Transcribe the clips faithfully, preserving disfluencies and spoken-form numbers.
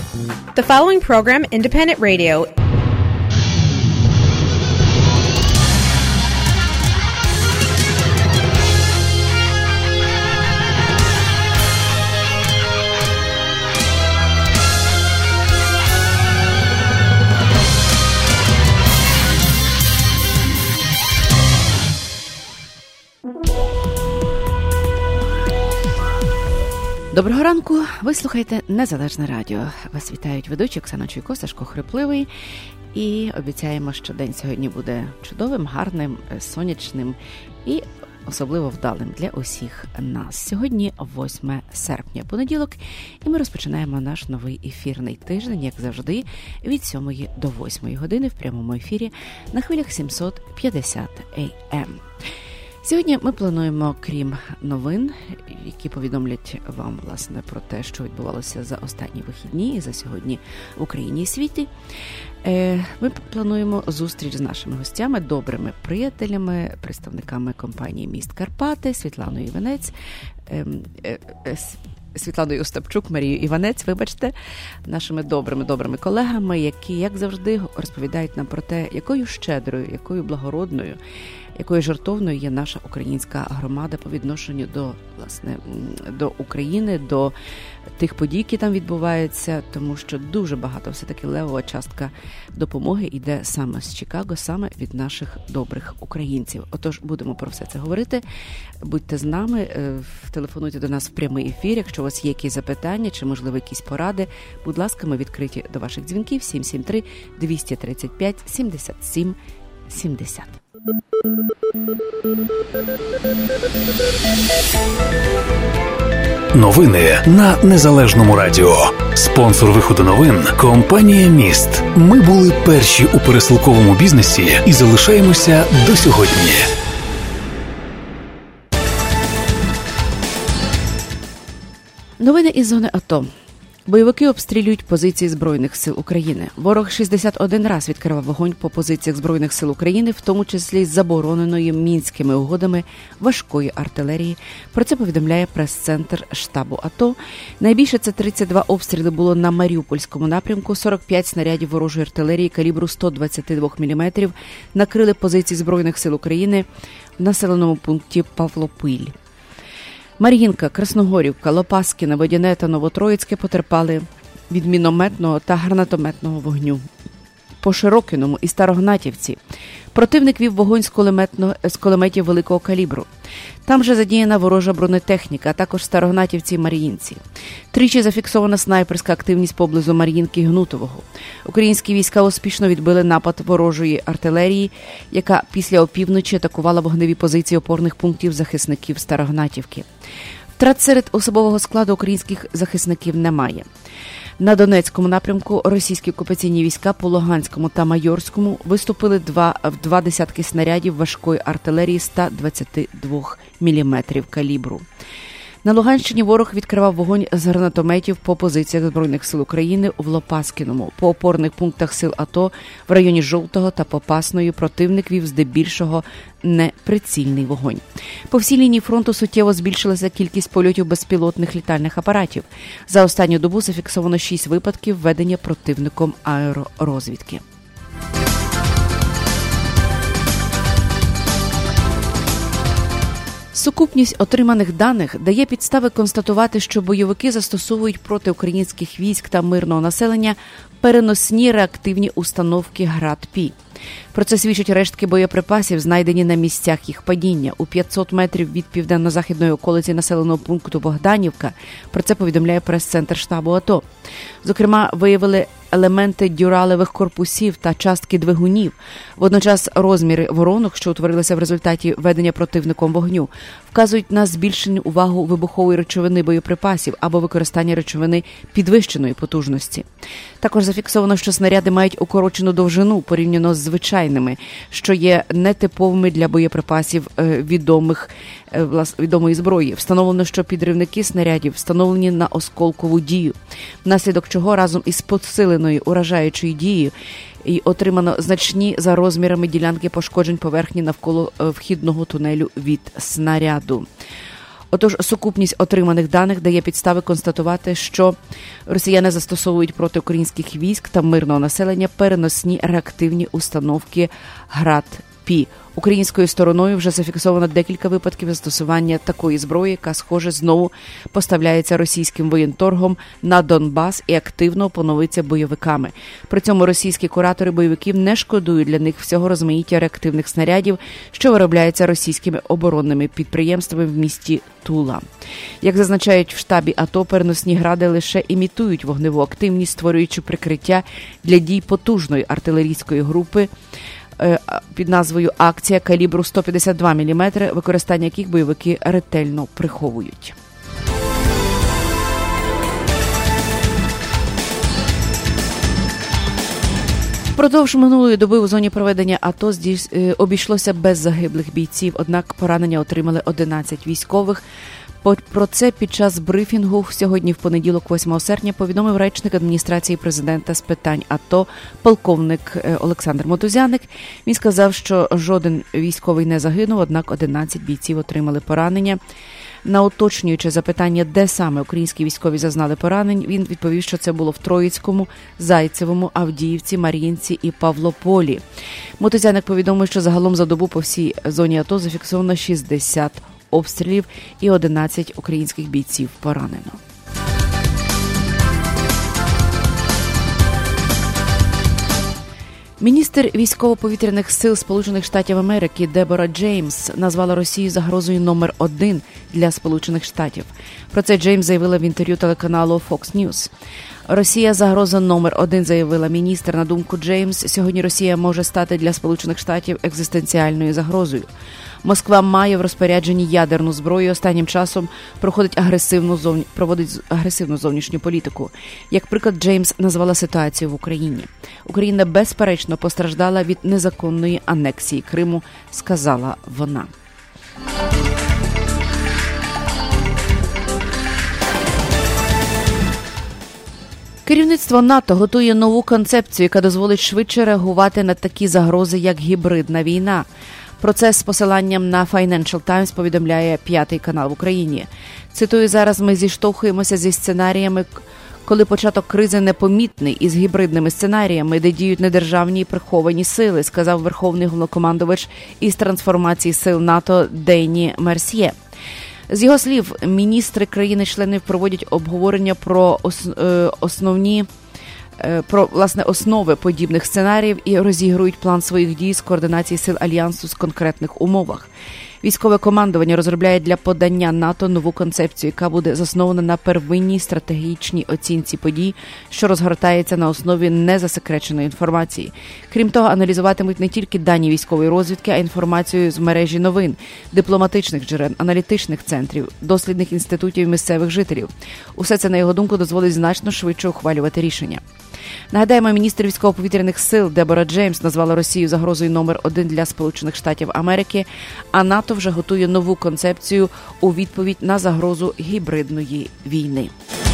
The following program, Independent Radio. Доброго ранку, ви слухаєте Незалежне радіо. Вас вітають ведучі Оксана Чуйко, Сашко Хрипливий. І обіцяємо, що день сьогодні буде чудовим, гарним, сонячним і особливо вдалим для усіх нас. Сьогодні восьме серпня, понеділок, і ми розпочинаємо наш новий ефірний тиждень, як завжди, від сьомої до восьмої години в прямому ефірі на хвилях сімсот п'ятдесят ей ем. Сьогодні ми плануємо, крім новин, які повідомлять вам, власне, про те, що відбувалося за останні вихідні і за сьогодні в Україні і світі, ми плануємо зустріч з нашими гостями, добрими приятелями, представниками компанії «Міст Карпати», Світланою Іванець, Світланою Остапчук, Марією Іванець, вибачте, нашими добрими-добрими колегами, які, як завжди, розповідають нам про те, якою щедрою, якою благородною, якою жертовною є наша українська громада по відношенню до, власне, до України, до тих подій, які там відбуваються, тому що дуже багато все-таки левова частка допомоги йде саме з Чикаго, саме від наших добрих українців. Отож, будемо про все це говорити. Будьте з нами, телефонуйте до нас в прямий ефір, якщо у вас є якісь запитання чи, можливо, якісь поради. Будь ласка, ми відкриті до ваших дзвінків сім сім три двісті тридцять п'ять сімдесят сім сімдесят. Новини на Незалежному радіо. Спонсор виходу новин – компанія «Міст». Ми були перші у пересилковому бізнесі і залишаємося до сьогодні. Новини із зони АТО. Бойовики обстрілюють позиції Збройних сил України. Ворог шістдесят один раз відкривав вогонь по позиціях Збройних сил України, в тому числі з забороненої Мінськими угодами важкої артилерії. Про це повідомляє прес-центр штабу АТО. Найбільше це тридцять два обстріли було на Маріупольському напрямку, сорок п'ять снарядів ворожої артилерії калібру сто двадцять два міліметри накрили позиції Збройних сил України в населеному пункті Павлопиль. Мар'їнка, Красногорівка, Лопаскіне, Водяне та Новотроїцьке потерпали від мінометного та гранатометного вогню. По Широкиному і Старогнатівці противник вів вогонь з, з кулеметів великого калібру. Там же задіяна ворожа бронетехніка, а також в Старогнатівці і Мар'їнці. Тричі зафіксована снайперська активність поблизу Мар'їнки і Гнутового. Українські війська успішно відбили напад ворожої артилерії, яка після опівночі атакувала вогневі позиції опорних пунктів захисників Старогнатівки. Втрат серед особового складу українських захисників немає. На Донецькому напрямку російські окупаційні війська по Луганському та Майорському виступили два, в два десятки снарядів важкої артилерії сто двадцять два міліметри калібру. На Луганщині ворог відкривав вогонь з гранатометів по позиціях Збройних сил України в Лопаскіному. По опорних пунктах сил АТО в районі Жовтого та Попасної противник вів здебільшого неприцільний вогонь. По всій лінії фронту суттєво збільшилася кількість польотів безпілотних літальних апаратів. За останню добу зафіксовано шість випадків ведення противником аеророзвідки. Сукупність отриманих даних дає підстави констатувати, що бойовики застосовують проти українських військ та мирного населення переносні реактивні установки ГРАД-Пі. Про це свідчать рештки боєприпасів, знайдені на місцях їх падіння у п'ятсот метрів від південно-західної околиці населеного пункту Богданівка. Про це повідомляє прес-центр штабу АТО. Зокрема, виявили елементи дюралевих корпусів та частки двигунів. Водночас розміри воронок, що утворилися в результаті ведення противником вогню, вказують на збільшену увагу вибухової речовини боєприпасів або використання речовини підвищеної потужності. Також зафіксовано, що снаряди мають укорочену довжину порівняно з звичайними, що є нетиповими для боєприпасів відомих, відомої зброї. Встановлено, що підривники снарядів встановлені на осколкову дію, внаслідок чого разом із посиленою уражаючою дією і отримано значні за розмірами ділянки пошкоджень поверхні навколо вхідного тунелю від снаряду. Отож, сукупність отриманих даних дає підстави констатувати, що росіяни застосовують проти українських військ та мирного населення переносні реактивні установки ГРАД-Пі. Українською стороною вже зафіксовано декілька випадків застосування такої зброї, яка, схоже, знову поставляється російським воєнторгом на Донбас і активно опановується бойовиками. При цьому російські куратори бойовиків не шкодують для них всього розмаїття реактивних снарядів, що виробляється російськими оборонними підприємствами в місті Тула. Як зазначають в штабі АТО, переносні гради лише імітують вогневу активність, створюючи прикриття для дій потужної артилерійської групи під назвою «Акція» калібру сто п'ятдесят два міліметри, використання яких бойовики ретельно приховують. Впродовж минулої доби у зоні проведення АТО обійшлося без загиблих бійців, однак поранення отримали одинадцять військових. Про це під час брифінгу сьогодні в понеділок, восьмого серпня, повідомив речник адміністрації президента з питань АТО полковник Олександр Мотузяник. Він сказав, що жоден військовий не загинув, однак одинадцять бійців отримали поранення. На уточнююче запитання, де саме українські військові зазнали поранень, він відповів, що це було в Троїцькому, Зайцевому, Авдіївці, Мар'їнці і Павлополі. Мотузяник повідомив, що загалом за добу по всій зоні АТО зафіксовано шістдесят обстрілів і одинадцять українських бійців поранено. Міністр військово-повітряних сил Сполучених Штатів Америки Дебора Джеймс назвала Росію загрозою номер один для Сполучених Штатів. Про це Джеймс заявила в інтерв'ю телеканалу Fox News. Росія – загроза номер один, заявила міністр. На думку Джеймс, сьогодні Росія може стати для Сполучених Штатів екзистенціальною загрозою. Москва має в розпорядженні ядерну зброю, останнім часом проходить агресивну зовні... проводить агресивну зовнішню політику. Як приклад, Джеймс назвала ситуацію в Україні. Україна, безперечно, постраждала від незаконної анексії Криму, сказала вона. Керівництво НАТО готує нову концепцію, яка дозволить швидше реагувати на такі загрози, як гібридна війна. Про це з посиланням на Financial Times повідомляє П'ятий канал в Україні. Цитую, зараз ми зіштовхуємося зі сценаріями, коли початок кризи непомітний, із гібридними сценаріями, де діють недержавні і приховані сили, сказав верховний головнокомандувач із трансформації сил НАТО Дейні Мерсьє. З його слів, міністри країни-членів проводять обговорення про основні про, власне, основи подібних сценаріїв і розігрують план своїх дій з координації сил Альянсу з конкретних умовах. Військове командування розробляє для подання НАТО нову концепцію, яка буде заснована на первинній стратегічній оцінці подій, що розгортається на основі незасекреченої інформації. Крім того, аналізуватимуть не тільки дані військової розвідки, а й інформацію з мережі новин, дипломатичних джерел, аналітичних центрів, дослідних інститутів і місцевих жителів. Усе це, на його думку, дозволить значно швидше ухвалювати рішення. Нагадаємо, міністр військово-повітряних сил Дебора Джеймс назвала Росію загрозою номер один для Сполучених Штатів Америки, а НАТО вже готує нову концепцію у відповідь на загрозу гібридної війни.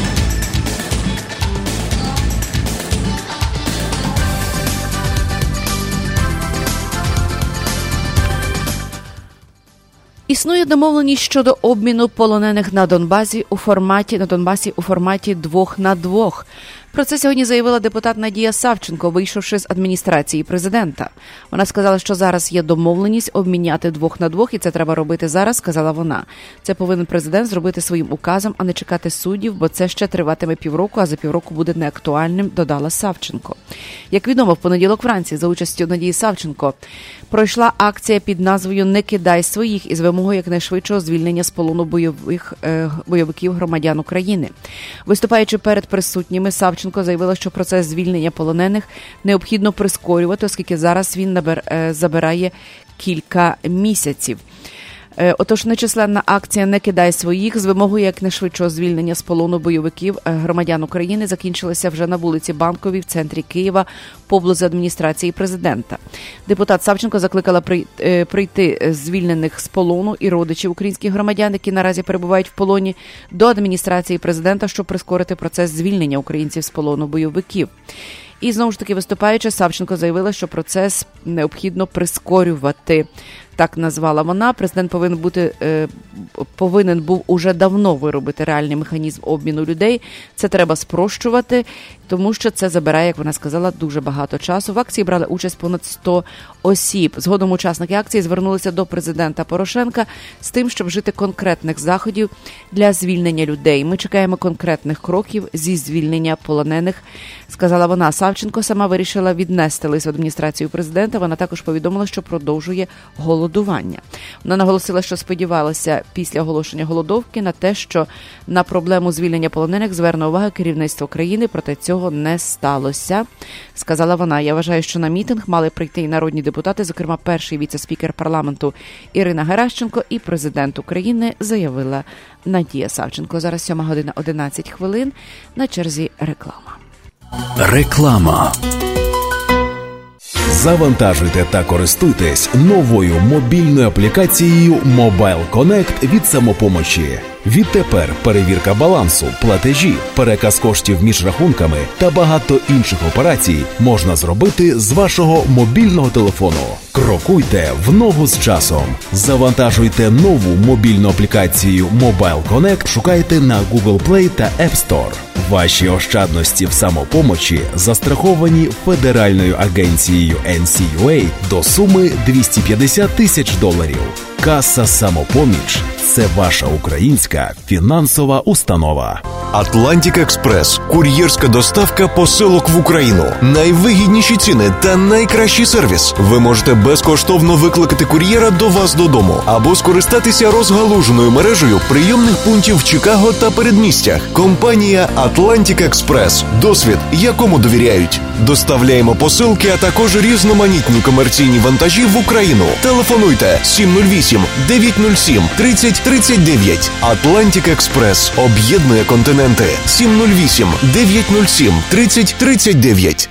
Існує домовленість щодо обміну полонених на Донбасі у форматі на Донбасі у форматі двох на двох. Про це сьогодні заявила депутат Надія Савченко, вийшовши з адміністрації президента. Вона сказала, що зараз є домовленість обміняти двох на двох, і це треба робити зараз, сказала вона. Це повинен президент зробити своїм указом, а не чекати суддів, бо це ще триватиме півроку, а за півроку буде неактуальним, додала Савченко. Як відомо, в понеділок вранці за участю Надії Савченко пройшла акція під назвою «Не кидай своїх» із вимогою якнайшвидшого звільнення з полону бойових, е, бойовиків громадян України. Виступаючи перед присутніми, Савченко заявила, що процес звільнення полонених необхідно прискорювати, оскільки зараз він набер, е, забирає кілька місяців. Отож, нечисленна акція «Не кидай своїх» з вимогою якнайшвидшого звільнення з полону бойовиків громадян України закінчилася вже на вулиці Банковій в центрі Києва поблизу адміністрації президента. Депутат Савченко закликала прийти звільнених з полону і родичів українських громадян, які наразі перебувають в полоні, до адміністрації президента, щоб прискорити процес звільнення українців з полону бойовиків. І знову ж таки, виступаючи, Савченко заявила, що процес необхідно прискорювати. Так назвала вона. Президент повинен бути е, повинен був уже давно виробити реальний механізм обміну людей. Це треба спрощувати, тому що це забирає, як вона сказала, дуже багато часу. В акції брали участь понад сто осіб. Згодом учасники акції звернулися до президента Порошенка з тим, щоб вжити конкретних заходів для звільнення людей. Ми чекаємо конкретних кроків зі звільнення полонених, сказала вона. Савченко сама вирішила віднести лист в адміністрацію президента. Вона також повідомила, що продовжує голодування. Вона наголосила, що сподівалася після оголошення голодовки на те, що на проблему звільнення полонених зверне увагу керівництво країни, проте цього не сталося, сказала вона. Я вважаю, що на мітинг мали прийти і народні депутати, зокрема перший віце-спікер парламенту Ірина Геращенко і президент України, заявила Надія Савченко. Зараз сьома година одинадцять хвилин, на черзі реклама. Реклама. Завантажуйте та користуйтесь новою мобільною аплікацією Mobile Connect від «Самопомочі». Відтепер перевірка балансу, платежі, переказ коштів між рахунками та багато інших операцій можна зробити з вашого мобільного телефону. Крокуйте в ногу з часом. Завантажуйте нову мобільну аплікацію Mobile Connect, шукайте на Google Play та App Store. Ваші ощадності в «Самопомочі» застраховані Федеральною агенцією ен сі ю ей до суми двісті п'ятдесят тисяч доларів. Каса «Самопоміч» – це ваша українська фінансова установа. Атлантик Експрес – кур'єрська доставка посилок в Україну. Найвигідніші ціни та найкращий сервіс. Ви можете безкоштовно викликати кур'єра до вас додому або скористатися розгалуженою мережею прийомних пунктів в Чикаго та передмістях. Компанія Атлантик Експрес. Досвід, якому довіряють. Доставляємо посилки, а також різноманітні комерційні вантажі в Україну. Телефонуйте сім нуль вісім дев'ять нуль сім тридцять тридцять дев'ять. Атлантик Експрес об'єднує континенти. сім нуль вісім дев'ять нуль сім тридцять тридцять дев'ять.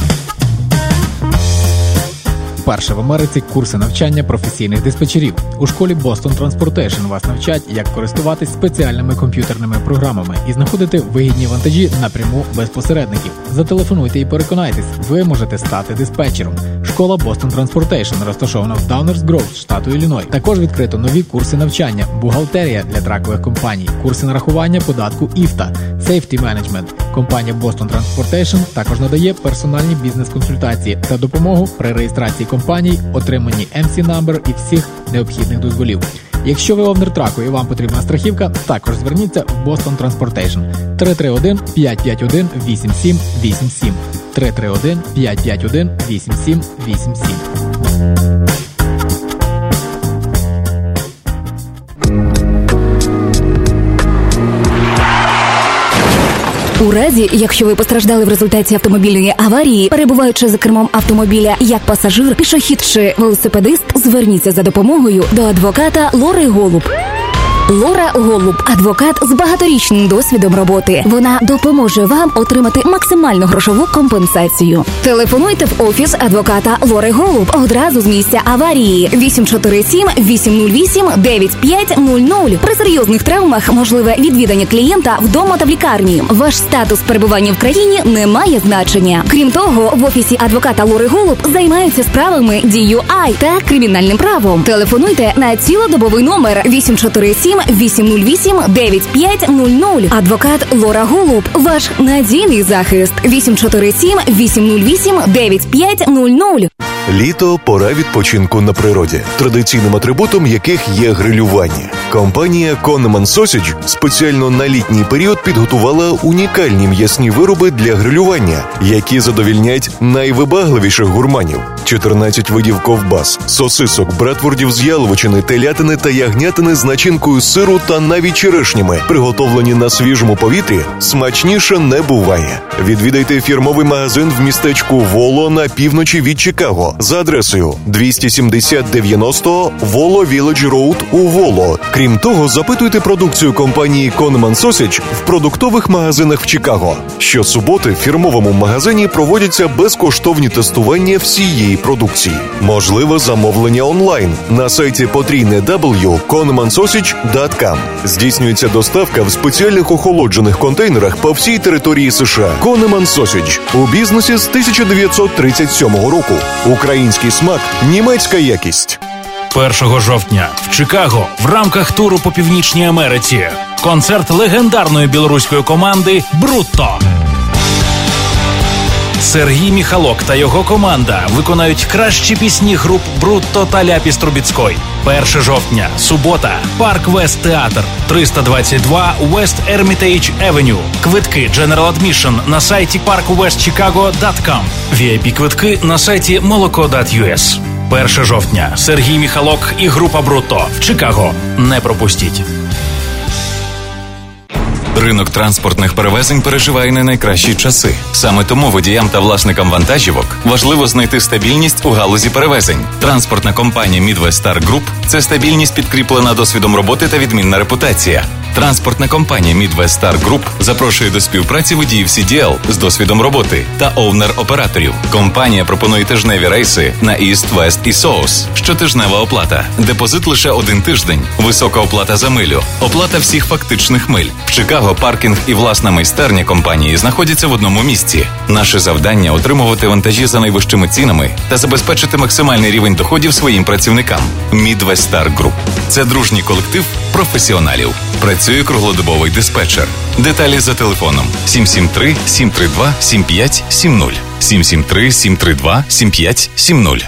Вперше в Америці курси навчання професійних диспетчерів. У школі Boston Transportation вас навчать, як користуватись спеціальними комп'ютерними програмами і знаходити вигідні вантажі напряму без посередників. Зателефонуйте і переконайтесь, ви можете стати диспетчером. Школа Boston Transportation розташована в Downers Grove, штату Ілліной. Також відкрито нові курси навчання, бухгалтерія для тракових компаній, курси нарахування податку і еф те а, Safety Management. Компанія Boston Transportation також надає персональні бізнес-консультації та допомогу при реєстрації компаній, отриманні ем сі number і всіх необхідних дозволів. Якщо ви овнер траку і вам потрібна страхівка, також зверніться в Boston Transportation. три три один п'ять п'ять один вісім сім вісім сім. три три один п'ять п'ять один вісім сім вісім сім. У разі, якщо ви постраждали в результаті автомобільної аварії, перебуваючи за кермом автомобіля як пасажир, пішохід чи велосипедист, зверніться за допомогою до адвоката Лори Голуб. Лора Голуб – адвокат з багаторічним досвідом роботи. Вона допоможе вам отримати максимальну грошову компенсацію. Телефонуйте в офіс адвоката Лори Голуб одразу з місця аварії. вісім чотири сім вісім нуль вісім дев'ять п'ять нуль нуль. При серйозних травмах можливе відвідання клієнта вдома та в лікарні. Ваш статус перебування в країні не має значення. Крім того, в офісі адвоката Лори Голуб займаються справами ді ю ай та кримінальним правом. Телефонуйте на цілодобовий номер вісім чотири сім вісім нуль вісім дев'ять п'ять нуль нуль. Адвокат Лора Голуб – ваш надійний захист. вісім чотири сім вісім нуль вісім дев'ять п'ять нуль нуль. Літо – пора відпочинку на природі, традиційним атрибутом яких є грилювання. Компанія Conneman Sausage спеціально на літній період підготувала унікальні м'ясні вироби для грилювання, які задовільнять найвибагливіших гурманів. чотирнадцять видів ковбас, сосисок, братвордів з яловичини, телятини та ягнятини з начинкою сиру та навіть черешнями, приготовлені на свіжому повітрі, смачніше не буває. Відвідайте фірмовий магазин в містечку Воло на півночі від Чикаго за адресою двісті сімдесят дев'яносто Воло Village Road у Воло. Крім того, запитуйте продукцію компанії Conneman Sausage в продуктових магазинах в Чикаго. Щосуботи в фірмовому магазині проводяться безкоштовні тестування всієї своїй продукції. Можливе замовлення онлайн на сайті потрійне дабл ю крапка конеман сосідж крапка ком. Здійснюється доставка в спеціальних охолоджених контейнерах по всій території США. Конеман Сосідж у бізнесі з тисяча дев'ятсот тридцять сьомого року. Український смак, німецька якість. першого жовтня в Чикаго в рамках туру по Північній Америці концерт легендарної білоруської команди «Брутто». Сергій Міхалок та його команда виконають кращі пісні груп «Брутто» та «Ляпіс Трубіцькой». першого жовтня, субота, Парк Вест Театр, триста двадцять два West Hermitage Avenue. Квитки General Admission на сайті парк вест чикаго крапка ком. ві ай пі квитки на сайті молоко крапка ю ес. першого жовтня, Сергій Міхалок і група «Брутто» в Чикаго. Не пропустіть. Ринок транспортних перевезень переживає не найкращі часи. Саме тому водіям та власникам вантажівок важливо знайти стабільність у галузі перевезень. Транспортна компанія Midwest Star Group – це стабільність, підкріплена досвідом роботи та відмінна репутація. Транспортна компанія Midwest Star Group запрошує до співпраці водіїв сі ді ел з досвідом роботи та оунер-операторів. Компанія пропонує тижневі рейси на East, West і South. Щотижнева оплата. Депозит лише один тиждень. Висока оплата за милю. Оплата всіх фактичних миль. В Чикаго паркінг і власна майстерня компанії знаходяться в одному місці. Наше завдання – отримувати вантажі за найвищими цінами та забезпечити максимальний рівень доходів своїм працівникам. Midwest Star Group – це дружній колектив професіоналів. Працює круглодобовий диспетчер. Деталі за телефоном сім сім три сім три два сім п'ять сім нуль. сім сім три сім три два сім п'ять сім нуль.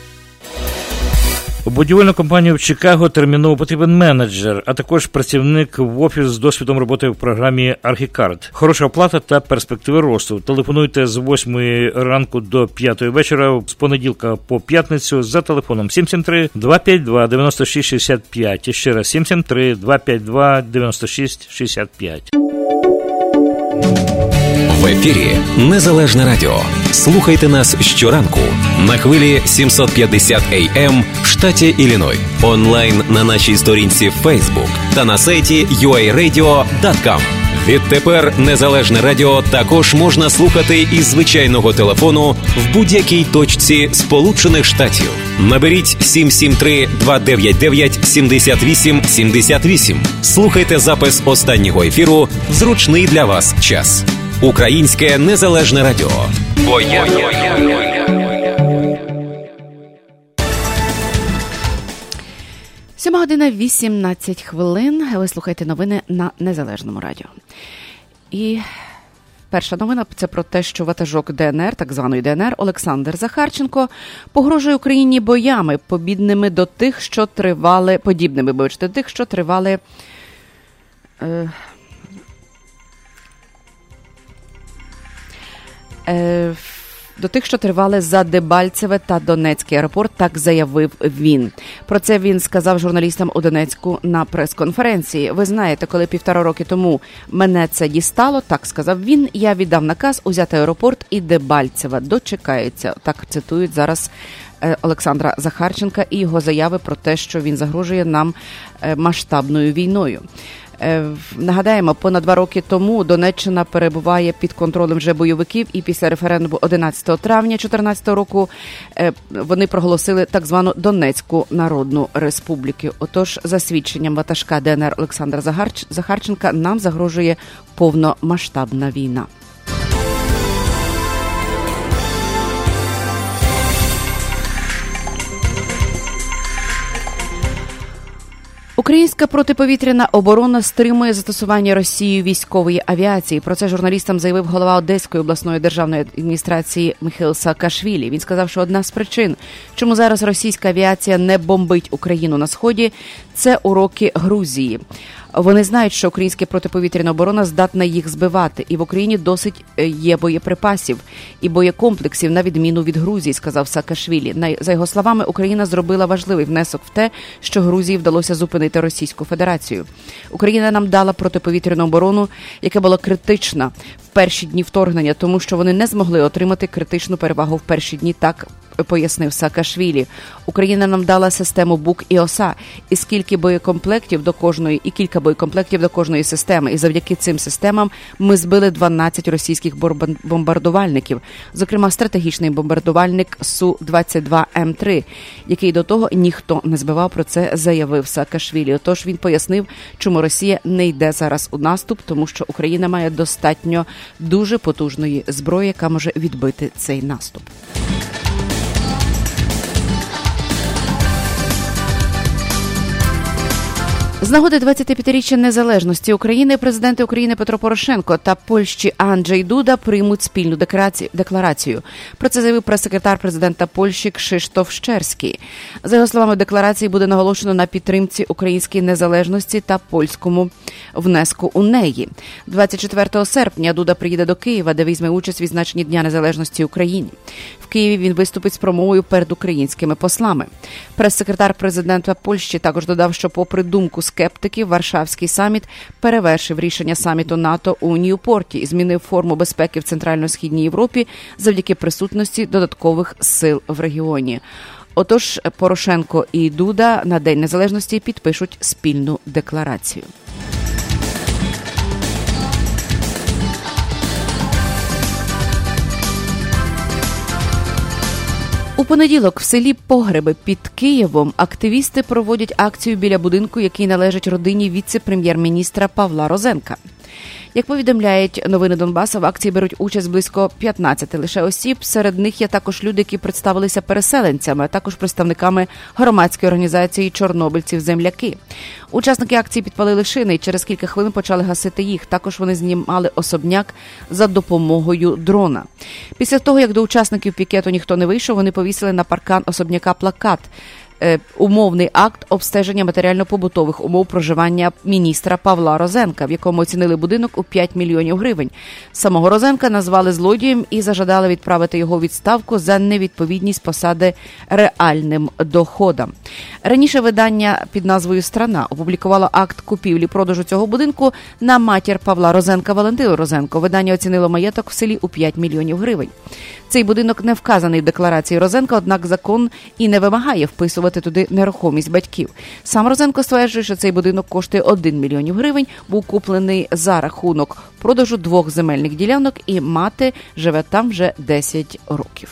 У будівельну компанію в Чикаго терміново потрібен менеджер, а також працівник в офіс з досвідом роботи в програмі Архікард. Хороша оплата та перспективи росту. Телефонуйте з восьмої ранку до п'ятої вечора, з понеділка по п'ятницю за телефоном сім сім три два п'ять два дев'ять шість шість п'ять. І ще раз сім сім три два п'ять два дев'ять шість шість п'ять. В ефірі Незалежне радіо. Слухайте нас щоранку на хвилі сімсот п'ятдесят ей ем в штаті Ілліной. Онлайн на нашій сторінці Facebook та на сайті ю ей радіо крапка ком. Відтепер Незалежне радіо також можна слухати із звичайного телефону в будь-якій точці Сполучених Штатів. Наберіть сім сім три два дев'ять дев'ять сім вісім сім вісім. Слухайте запис останнього ефіру в зручний для вас час. Українське Незалежне радіо. Бо я... Сьома година вісімнадцять хвилин. Ви слухаєте новини на Незалежному радіо. І перша новина – це про те, що ватажок Де Ен Ер, так званої Де Ен Ер, Олександр Захарченко погрожує Україні боями, подібними до тих, що тривали, подібними, бачите, до тих, що тривали е, е, до тих, що тривали за Дебальцеве та Донецький аеропорт, так заявив він. Про це він сказав журналістам у Донецьку на прес-конференції. Ви знаєте, коли півтора роки тому мене це дістало, так сказав він, я віддав наказ узяти аеропорт і Дебальцева. Дочекаються. Так цитують зараз Олександра Захарченка і його заяви про те, що він загрожує нам масштабною війною. Нагадаємо, понад два роки тому Донеччина перебуває під контролем вже бойовиків, і після референдуму одинадцятого травня дві тисячі чотирнадцятого року вони проголосили так звану Донецьку Народну Республіку. Отож, за свідченням ватажка Де Ен Ер Олександра Захарченка, нам загрожує повномасштабна війна. Українська протиповітряна оборона стримує застосування Росією військової авіації. Про це журналістам заявив голова Одеської обласної державної адміністрації Михаїл Саакашвілі. Він сказав, що одна з причин, чому зараз російська авіація не бомбить Україну на Сході, це уроки Грузії. Вони знають, що українська протиповітряна оборона здатна їх збивати. І в Україні досить є боєприпасів і боєкомплексів, на відміну від Грузії, сказав Саакашвілі. За його словами, Україна зробила важливий внесок в те, що Грузії вдалося зупинити Російську Федерацію. Україна нам дала протиповітряну оборону, яка була критична перші дні вторгнення, тому що вони не змогли отримати критичну перевагу в перші дні, так пояснив Саакашвілі. Україна нам дала систему БУК і ОСА, і скільки боєкомплектів до кожної, і кілька боєкомплектів до кожної системи. І завдяки цим системам ми збили дванадцять російських бомбардувальників, зокрема стратегічний бомбардувальник Су двадцять два Ем три, який до того ніхто не збивав, про це заявив Саакашвілі. Отож він пояснив, чому Росія не йде зараз у наступ, тому що Україна має достатньо дуже потужної зброї, яка може відбити цей наступ. З нагоди двадцятип'ятиріччя незалежності України президенти України Петро Порошенко та Польщі Анджей Дуда приймуть спільну декларацію. Про це заявив прес-секретар президента Польщі Кшиштоф Щерський. За його словами, в декларації буде наголошено на підтримці української незалежності та польському внеску у неї. двадцять четвертого серпня Дуда приїде до Києва, де візьме участь у відзначенні Дня незалежності України. В Києві він виступить з промовою перед українськими послами. Прес-секретар президента Польщі також додав, що попри думку скептиків, Варшавський саміт перевершив рішення саміту НАТО у Ньюпорті і змінив форму безпеки в Центрально-Східній Європі завдяки присутності додаткових сил в регіоні. Отож, Порошенко і Дуда на День Незалежності підпишуть спільну декларацію. У понеділок в селі Погреби під Києвом активісти проводять акцію біля будинку, який належить родині віце-прем'єр-міністра Павла Розенка. Як повідомляють новини Донбасу, в акції беруть участь близько п'ятнадцяти лише осіб. Серед них є також люди, які представилися переселенцями, а також представниками громадської організації «Чорнобильців-земляки». Учасники акції підпалили шини і через кілька хвилин почали гасити їх. Також вони знімали особняк за допомогою дрона. Після того, як до учасників пікету ніхто не вийшов, вони повісили на паркан особняка плакат «Умовний акт обстеження матеріально-побутових умов проживання міністра Павла Розенка», в якому оцінили будинок у п'ять мільйонів гривень. Самого Розенка назвали злодієм і зажадали відправити його у відставку за невідповідність посади реальним доходам. Раніше видання під назвою «Страна» опублікувало акт купівлі-продажу цього будинку на матір Павла Розенка Валентину Розенко. Видання оцінило маєток в селі у п'ять мільйонів гривень. Цей будинок не вказаний в декларації Розенка, однак закон і не вимагає вписувати туди нерухомість батьків. Сам Розенко стверджує, що цей будинок коштує один мільйон гривень, був куплений за рахунок продажу двох земельних ділянок і мати живе там вже десять років.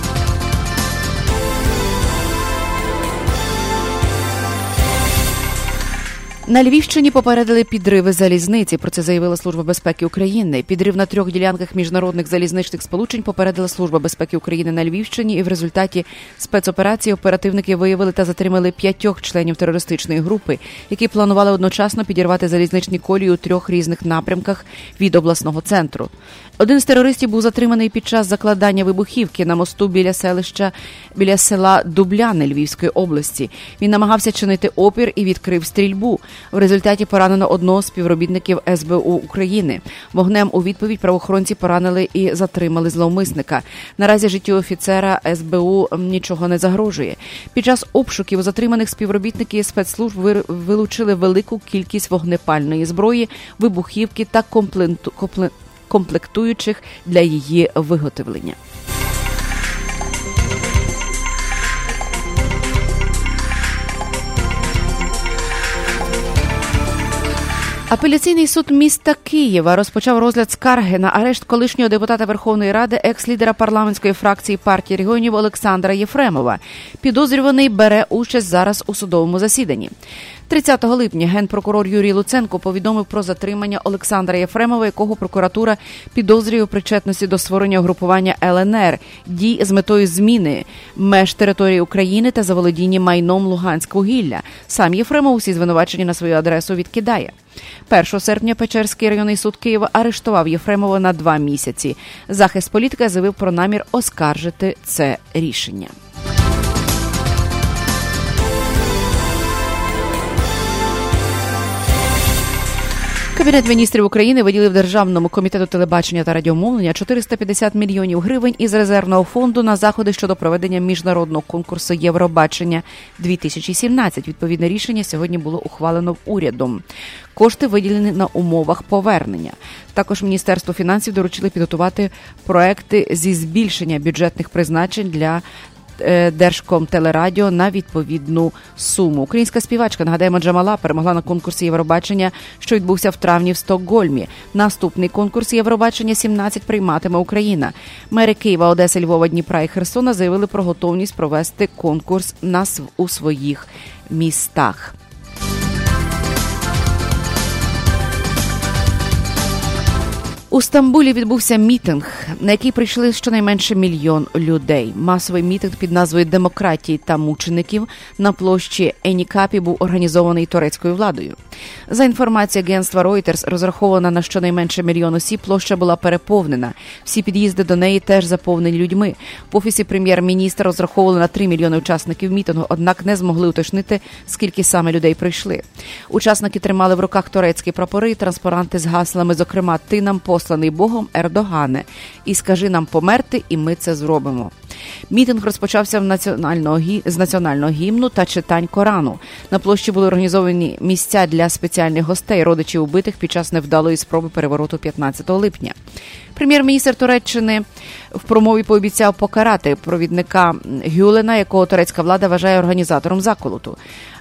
На Львівщині попередили підриви залізниці. Про це заявила Служба безпеки України. Підрив на трьох ділянках міжнародних залізничних сполучень попередила Служба безпеки України на Львівщині, і в результаті спецоперації оперативники виявили та затримали п'ятьох членів терористичної групи, які планували одночасно підірвати залізничні колії у трьох різних напрямках від обласного центру. Один з терористів був затриманий під час закладання вибухівки на мосту біля селища, біля села Дубляни Львівської області. Він намагався чинити опір і відкрив стрільбу. В результаті поранено одного з співробітників Ес Бе У України. Вогнем у відповідь правоохоронці поранили і затримали зловмисника. Наразі життю офіцера Ес Бе У нічого не загрожує. Під час обшуків у затриманих співробітники спецслужб вилучили велику кількість вогнепальної зброї, вибухівки та комплекту... комплектуючих для її виготовлення. Апеляційний суд міста Києва розпочав розгляд скарги на арешт колишнього депутата Верховної Ради, екс-лідера парламентської фракції партії регіонів Олександра Єфремова. Підозрюваний бере участь зараз у судовому засіданні. тридцятого липня генпрокурор Юрій Луценко повідомив про затримання Олександра Єфремова, якого прокуратура підозрює у причетності до створення угрупування Ел Ен Ер, дій з метою зміни меж території України та заволодіння майном Луганськвугілля. Сам Єфремов усі звинувачення на свою адресу відкидає. першого серпня Печерський районний суд Києва арештував Єфремова на два місяці. Захист політика заявив про намір оскаржити це рішення. Кабінет міністрів України виділив Державному комітету телебачення та радіомовлення чотириста п'ятдесят мільйонів гривень із резервного фонду на заходи щодо проведення міжнародного конкурсу Євробачення дві тисячі сімнадцять. Відповідне рішення сьогодні було ухвалено урядом. Кошти виділені на умовах повернення. Також Міністерству фінансів доручили підготувати проекти зі збільшення бюджетних призначень для Держкомтелерадіо на відповідну суму. Українська співачка, нагадаємо, Джамала перемогла на конкурсі Євробачення, що відбувся в травні в Стокгольмі. Наступний конкурс Євробачення сімнадцять прийматиме Україна. Мери Києва, Одеси, Львова, Дніпра і Херсона заявили про готовність провести конкурс на у своїх містах. У Стамбулі відбувся мітинг, на який прийшли щонайменше мільйон людей. Масовий мітинг під назвою «Демократії та мучеників» на площі Енікапі був організований турецькою владою. За інформацією агентства Reuters, розрахована на щонайменше мільйон осіб, площа була переповнена. Всі під'їзди до неї теж заповнені людьми. В офісі прем'єр-міністра розраховували на три мільйони учасників мітингу, однак не змогли уточнити, скільки саме людей прийшли. Учасники тримали в руках турецькі прапори і транспаранти з гаслами, зокрема «Ти нам посланий Богом, Ердогане, і скажи нам померти, і ми це зробимо». Мітинг розпочався в національного гі... з національного гімну та читань Корану. На площі були організовані місця для спеціальних гостей, родичів убитих під час невдалої спроби перевороту п'ятнадцятого липня. Прем'єр-міністр Туреччини в промові пообіцяв покарати провідника Гюлена, якого турецька влада вважає організатором заколоту.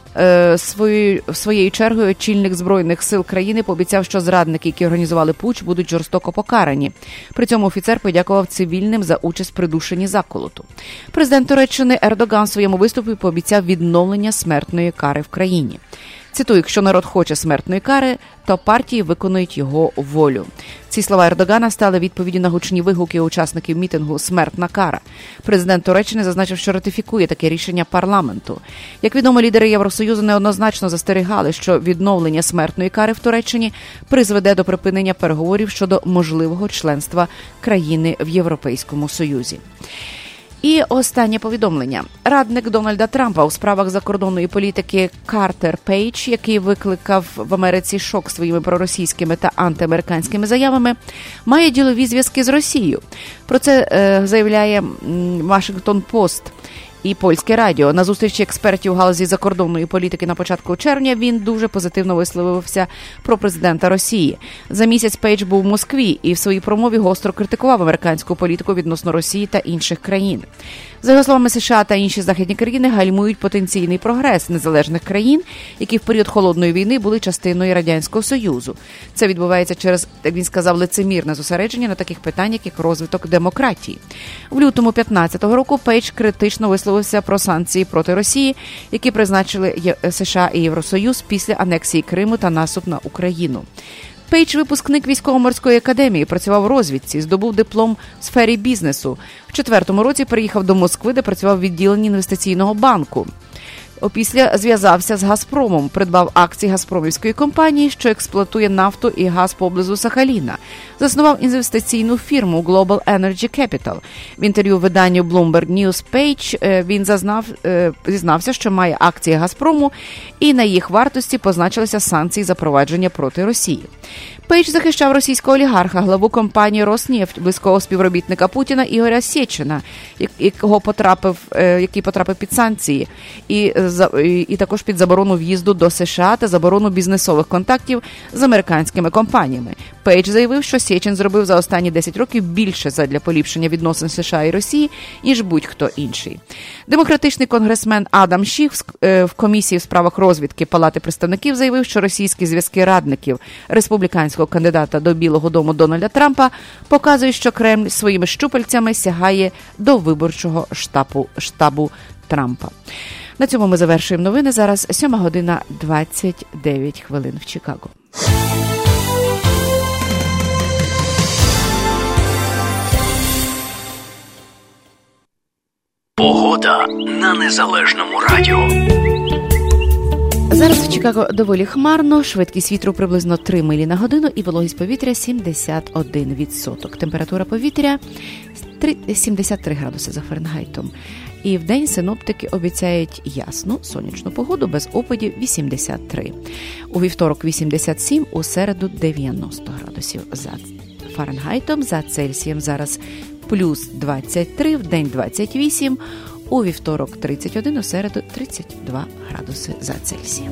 Своєю, своєю чергою очільник Збройних сил країни пообіцяв, що зрадники, які організували путч, будуть жорстоко покарані. При цьому офіцер подякував цивільним за участь в придушенні заколоту. Президент Туреччини Ердоган в своєму виступі пообіцяв відновлення смертної кари в країні. Цитую, якщо народ хоче смертної кари, то партії виконують його волю. Ці слова Ердогана стали відповіддю на гучні вигуки учасників мітингу «Смертна кара». Президент Туреччини зазначив, що ратифікує таке рішення парламенту. Як відомо, лідери Євросоюзу неоднозначно застерігали, що відновлення смертної кари в Туреччині призведе до припинення переговорів щодо можливого членства країни в Європейському Союзі. І останнє повідомлення. Радник Дональда Трампа у справах закордонної політики Картер Пейдж, який викликав в Америці шок своїми проросійськими та антиамериканськими заявами, має ділові зв'язки з Росією. Про це е, заявляє Вашингтон Пост і Польське радіо. На зустрічі експертів у галузі закордонної політики на початку червня він дуже позитивно висловився про президента Росії. За місяць Пейдж був в Москві і в своїй промові гостро критикував американську політику відносно Росії та інших країн. За його словами, США та інші західні країни гальмують потенційний прогрес незалежних країн, які в період холодної війни були частиною Радянського Союзу. Це відбувається через, як він сказав, лицемірне зосередження на таких питаннях, як розвиток демократії. В лютому п'ятнадцятого року Пейдж критично висловився про санкції проти Росії, які призначили США і Євросоюз після анексії Криму та наступ на Україну. Пейдж – випускник військово-морської академії, працював у розвідці, здобув диплом в сфері бізнесу. В четвертому році приїхав до Москви, де працював в відділенні інвестиційного банку. Опісля зв'язався з «Газпромом», придбав акції «Газпромівської» компанії, що експлуатує нафту і газ поблизу Сахаліна. Заснував інвестиційну фірму Global Energy Capital. В інтерв'ю виданню Bloomberg News Page він зазнав, зізнався, що має акції «Газпрому», і на їх вартості позначилися санкції запровадження проти Росії. Пейдж захищав російського олігарха, главу компанії «Роснефть», близького співробітника Путіна Ігоря Сєчина, якого потрапив, який потрапив під санкції, і, і також під заборону в'їзду до США та заборону бізнесових контактів з американськими компаніями. Пейдж заявив, що Сєчин зробив за останні десять років більше задля поліпшення відносин США і Росії, ніж будь-хто інший. Демократичний конгресмен Адам Шіф в комісії в справах розвідки Палати представників заявив, що російські зв'язки радників республіканського кандидата до Білого дому Дональда Трампа показують, що Кремль своїми щупальцями сягає до виборчого штабу, штабу Трампа. На цьому ми завершуємо новини. Зараз сьома година двадцять дев'ять хвилин в Чикаго. Погода на Незалежному радіо. Зараз в Чикаго доволі хмарно, швидкість вітру приблизно три милі на годину і вологість повітря сімдесят один відсоток. Температура повітря сімдесят три градуси за Фаренгейтом. І вдень синоптики обіцяють ясну сонячну погоду без опадів вісімдесят три. У вівторок вісімдесят сім, у середу дев'яносто градусів за Фаренгейтом, за Цельсієм зараз плюс двадцять три, вдень двадцять вісім, у вівторок тридцять один, у середу тридцять два градуси за Цельсієм.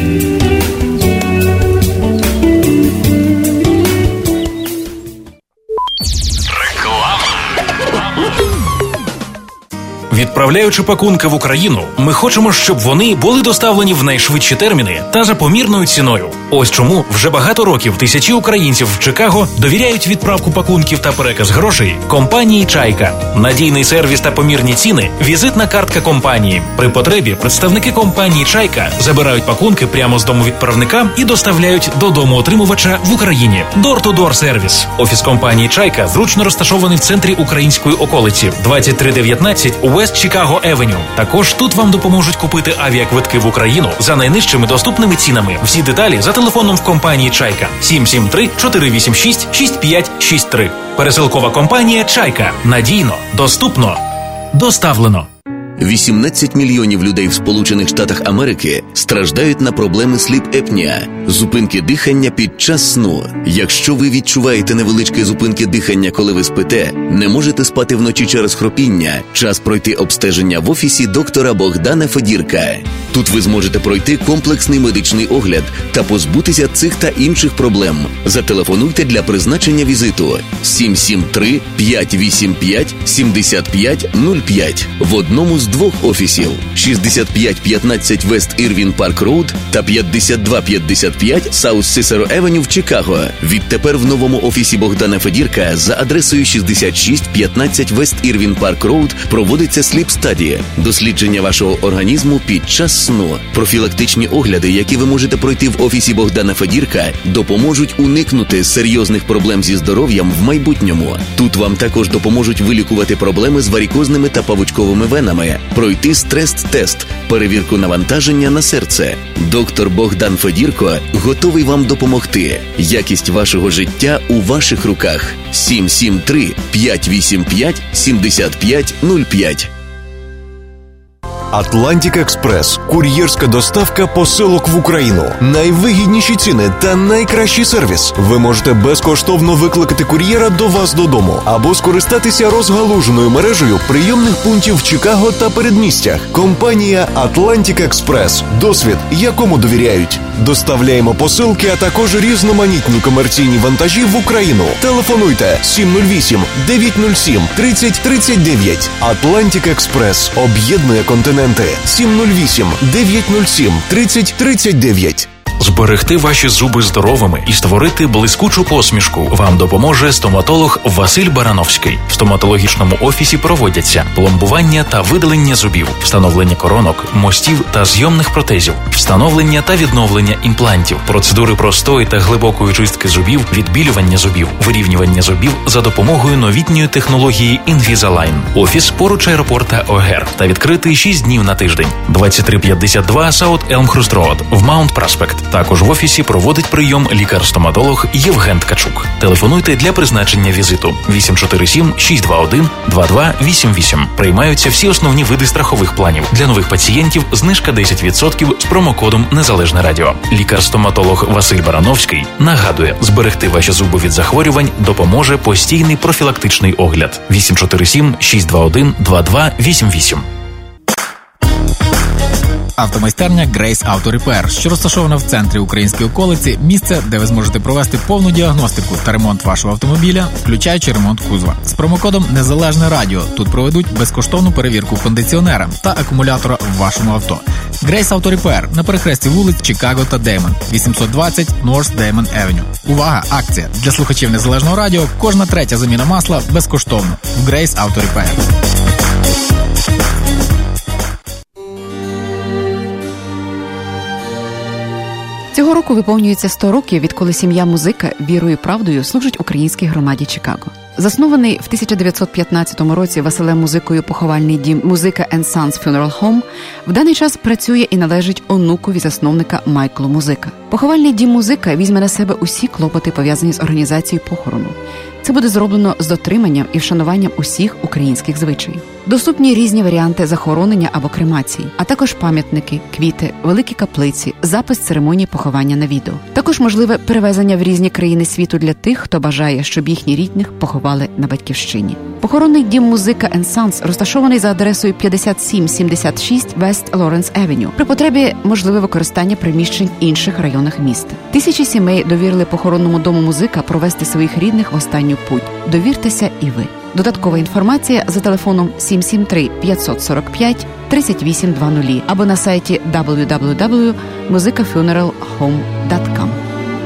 Відправляючи пакунки в Україну, ми хочемо, щоб вони були доставлені в найшвидші терміни та за помірною ціною. Ось чому вже багато років тисячі українців в Чикаго довіряють відправку пакунків та переказ грошей компанії «Чайка». Надійний сервіс та помірні ціни – візитна картка компанії. При потребі представники компанії «Чайка» забирають пакунки прямо з дому відправника і доставляють до дому отримувача в Україні. Door-to-door сервіс. Офіс компанії «Чайка» зручно розташований в центрі української околиці двадцять три дев'ятнадцять у West Chicago Avenue. Також тут вам допоможуть купити авіаквитки в Україну за найнижчими доступними цінами. Всі деталі за телефоном в компанії «Чайка» сім сім три, чотири вісім шість, шість п'ять шість три. Пересилкова компанія «Чайка». Надійно, доступно, доставлено. вісімнадцять мільйонів людей в Сполучених Штатах Америки страждають на проблеми сліп-епнія – зупинки дихання під час сну. Якщо ви відчуваєте невеличкі зупинки дихання, коли ви спите, не можете спати вночі через хропіння, час пройти обстеження в офісі доктора Богдана Федірка. Тут ви зможете пройти комплексний медичний огляд та позбутися цих та інших проблем. Зателефонуйте для призначення візиту сім сім три, п'ять вісім п'ять, сім п'ять нуль п'ять в одному з двох офісів шістдесят п'ять п'ятнадцять West Irving Park Road та п'ятдесят два п'ятдесят п'ять South Cicero Avenue в Чикаго. Відтепер в новому офісі Богдана Федірка за адресою шістдесят шість п'ятнадцять West Irving Park Road проводиться сліп-стадія – дослідження вашого організму під час сну. Профілактичні огляди, які ви можете пройти в офісі Богдана Федірка, допоможуть уникнути серйозних проблем зі здоров'ям в майбутньому. Тут вам також допоможуть вилікувати проблеми з варікозними та павучковими венами, пройти стрес-тест, перевірку навантаження на серце. Доктор Богдан Федірко готовий вам допомогти. Якість вашого життя у ваших руках. сім сім три, п'ять вісім п'ять, сім п'ять нуль п'ять. Атлантик Експрес – кур'єрська доставка посилок в Україну. Найвигідніші ціни та найкращий сервіс. Ви можете безкоштовно викликати кур'єра до вас додому або скористатися розгалуженою мережею прийомних пунктів в Чикаго та передмістях. Компанія Атлантик Експрес. Досвід, якому довіряють. Доставляємо посилки, а також різноманітні комерційні вантажі в Україну. Телефонуйте сім нуль вісім, дев'ять нуль сім, тридцять тридцять дев'ять. Атлантик Експрес об'єднує континенти. сім нуль вісім, дев'ять нуль сім, тридцять тридцять дев'ять. Зберегти ваші зуби здоровими і створити блискучу посмішку вам допоможе стоматолог Василь Барановський. В стоматологічному офісі проводяться пломбування та видалення зубів, встановлення коронок, мостів та зйомних протезів, встановлення та відновлення імплантів, процедури простої та глибокої чистки зубів, відбілювання зубів, вирівнювання зубів за допомогою новітньої технології Invisalign. Офіс поруч аеропорта Огер та відкритий шість днів на тиждень. двадцять три п'ятдесят два South Elmhurst Road в Маунт Проспект. Також в офісі проводить прийом лікар-стоматолог Євген Ткачук. Телефонуйте для призначення візиту вісім чотири сім, шість два один, два два вісім вісім. Приймаються всі основні види страхових планів. Для нових пацієнтів знижка десять відсотків з промокодом «Незалежне радіо». Лікар-стоматолог Василь Барановський нагадує, зберегти ваші зуби від захворювань допоможе постійний профілактичний огляд. вісім чотири сім, шість два один, два два вісім вісім. Автомайстерня Grace Auto Repair, що розташована в центрі української околиці, місце, де ви зможете провести повну діагностику та ремонт вашого автомобіля, включаючи ремонт кузова. З промокодом «Незалежне радіо» тут проведуть безкоштовну перевірку кондиціонера та акумулятора в вашому авто. Grace Auto Repair на перехресті вулиць Чикаго та Деймон, вісімсот двадцять North Деймон Avenue. Увага! Акція! Для слухачів Незалежного радіо кожна третя заміна масла безкоштовно в Grace Auto Repair. Цього року виповнюється сто років, відколи сім'я Музика вірою і правдою служить українській громаді Чикаго. Заснований в тисяча дев'ятсот п'ятнадцятому році Василем Музикою поховальний дім Музика енд Sons Funeral Home в даний час працює і належить онукові засновника Майклу Музика. Поховальний дім Музика візьме на себе усі клопоти, пов'язані з організацією похорону. Це буде зроблено з дотриманням і вшануванням усіх українських звичаїв. Доступні різні варіанти захоронення або кремації, а також пам'ятники, квіти, великі каплиці, запис церемонії поховання на відео. Також можливе перевезення в різні країни світу для тих, хто бажає, щоб їхні рідних поховали на батьківщині. Похоронний дім «Музика енд Санс» розташований за адресою п'ятдесят сім сімдесят шість West Lawrence Avenue. При потребі можливе використання приміщень в інших районах міста. Тисячі сімей довірили похоронному дому «Музика» провести своїх рідних в останню путь. Довіртеся і ви. Додаткова інформація за телефоном сім сім три п'ятсот сорок п'ять тридцять вісім двадцять або на сайті дабл ю дабл ю дабл ю крапка музика фюнерал хоум крапка ком.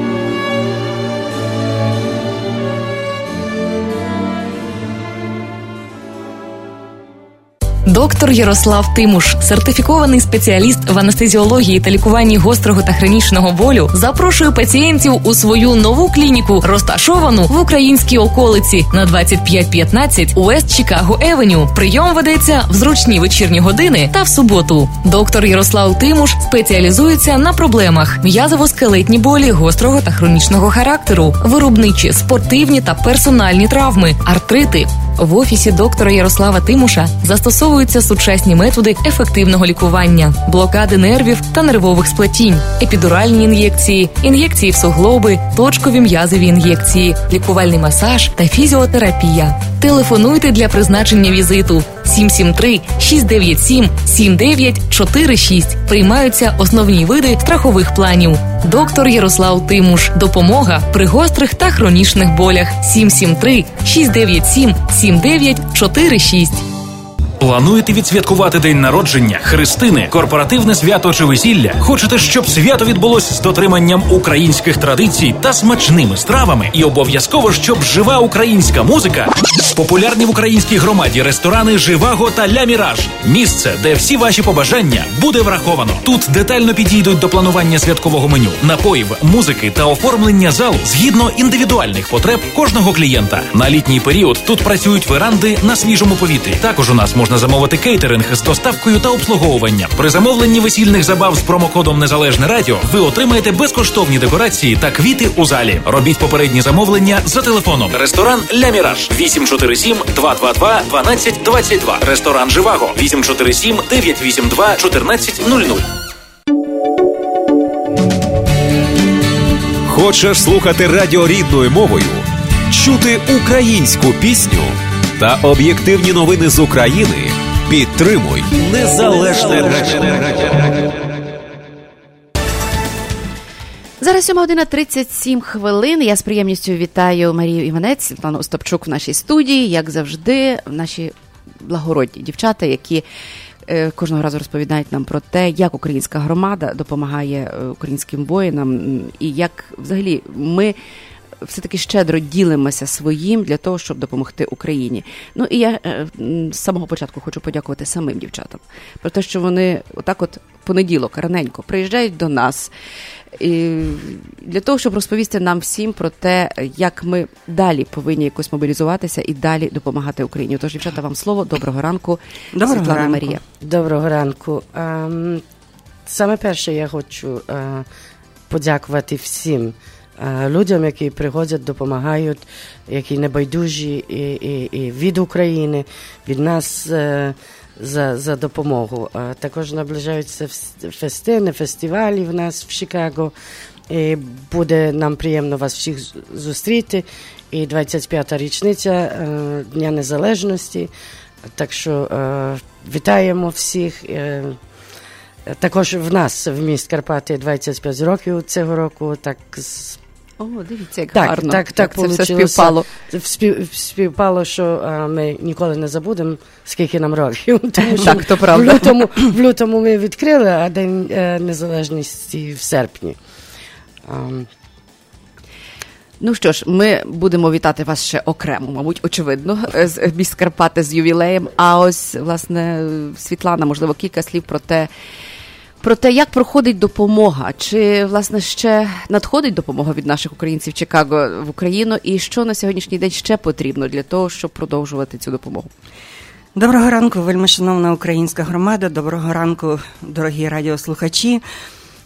Доктор Ярослав Тимуш, сертифікований спеціаліст в анестезіології та лікуванні гострого та хронічного болю, запрошує пацієнтів у свою нову клініку, розташовану в українській околиці на двадцять п'ять п'ятнадцять Уест Чикаго Евеню. Прийом ведеться в зручні вечірні години та в суботу. Доктор Ярослав Тимуш спеціалізується на проблемах м'язово-скелетні болі гострого та хронічного характеру, виробничі, спортивні та персональні травми, артрити. В офісі доктора Ярослава Тимуша застосовуються сучасні методи ефективного лікування, блокади нервів та нервових сплетінь, епідуральні ін'єкції, ін'єкції в суглоби, точкові м'язові ін'єкції, лікувальний масаж та фізіотерапія. Телефонуйте для призначення візиту сім сім три шість дев'ять сім сім дев'ять чотири шість. Приймаються основні види страхових планів. Доктор Ярослав Тимуш. Допомога при гострих та хронічних болях. сім сім три шість дев'ять сім сім дев'ять чотири шість. Плануєте відсвяткувати день народження, хрестини, корпоративне свято чи весілля? Хочете, щоб свято відбулось з дотриманням українських традицій та смачними стравами? І обов'язково, щоб жива українська музика? Популярні в українській громаді ресторани «Живаго» та «Ля Міраж». Місце, де всі ваші побажання буде враховано. Тут детально підійдуть до планування святкового меню, напоїв, музики та оформлення залу згідно індивідуальних потреб кожного клієнта. На літній період тут працюють веранди на свіжому повітрі. Також у нас можна Можна замовити кейтеринг з доставкою та обслуговуванням. При замовленні весільних забав з промокодом «Незалежне радіо» ви отримаєте безкоштовні декорації та квіти у залі. Робіть попередні замовлення за телефоном. Ресторан «Ля Міраж» вісім чотири сім два два два дванадцять двадцять два. Ресторан «Живаго» вісім чотири сім дев'ять вісім два чотирнадцять нуль нуль. Хочеш слухати радіо рідною мовою? Чути українську пісню? Та об'єктивні новини з України? Підтримуй Незалежне радіо. Зараз сьома година тридцять сім хвилин. Я з приємністю вітаю Марію Іванець, Світлану Остапчук в нашій студії. Як завжди, наші благородні дівчата, які е, кожного разу розповідають нам про те, як українська громада допомагає українським воїнам і як взагалі ми все-таки щедро ділимося своїм для того, щоб допомогти Україні. Ну і я е, з самого початку хочу подякувати самим дівчатам про те, що вони отак от понеділок, раненько приїжджають до нас і для того, щоб розповісти нам всім про те, як ми далі повинні якось мобілізуватися і далі допомагати Україні. Тож, дівчата, вам слово. Доброго ранку, Доброго Світлана, ранку. Марія. Доброго ранку. Um, саме перше я хочу uh, подякувати всім людям, які приходять, допомагають, які небайдужі і, і, і від України, від нас е, за, за допомогу. А також наближаються фестини, фестивалі в нас в Чикаго. І буде нам приємно вас всіх зустріти. І двадцять п'ята річниця е, Дня Незалежності. Так що е, вітаємо всіх. Е, також в нас в місті Карпати двадцять п'ять років цього року. Так О, дивіться, як так, гарно, так, так, як це все співпало. Спів, співпало, що а, ми ніколи не забудемо, скільки нам років. Тому, що так, то правда. В лютому, в лютому ми відкрили, а День е, Незалежності в серпні. А, Ну що ж, ми будемо вітати вас ще окремо, мабуть, очевидно, з міст Карпати з ювілеєм. А ось, власне, Світлана, можливо, кілька слів про те, про те, як проходить допомога, чи, власне, ще надходить допомога від наших українців Чикаго в Україну, і що на сьогоднішній день ще потрібно для того, щоб продовжувати цю допомогу? Доброго ранку, вельми шановна українська громада, доброго ранку, дорогі радіослухачі.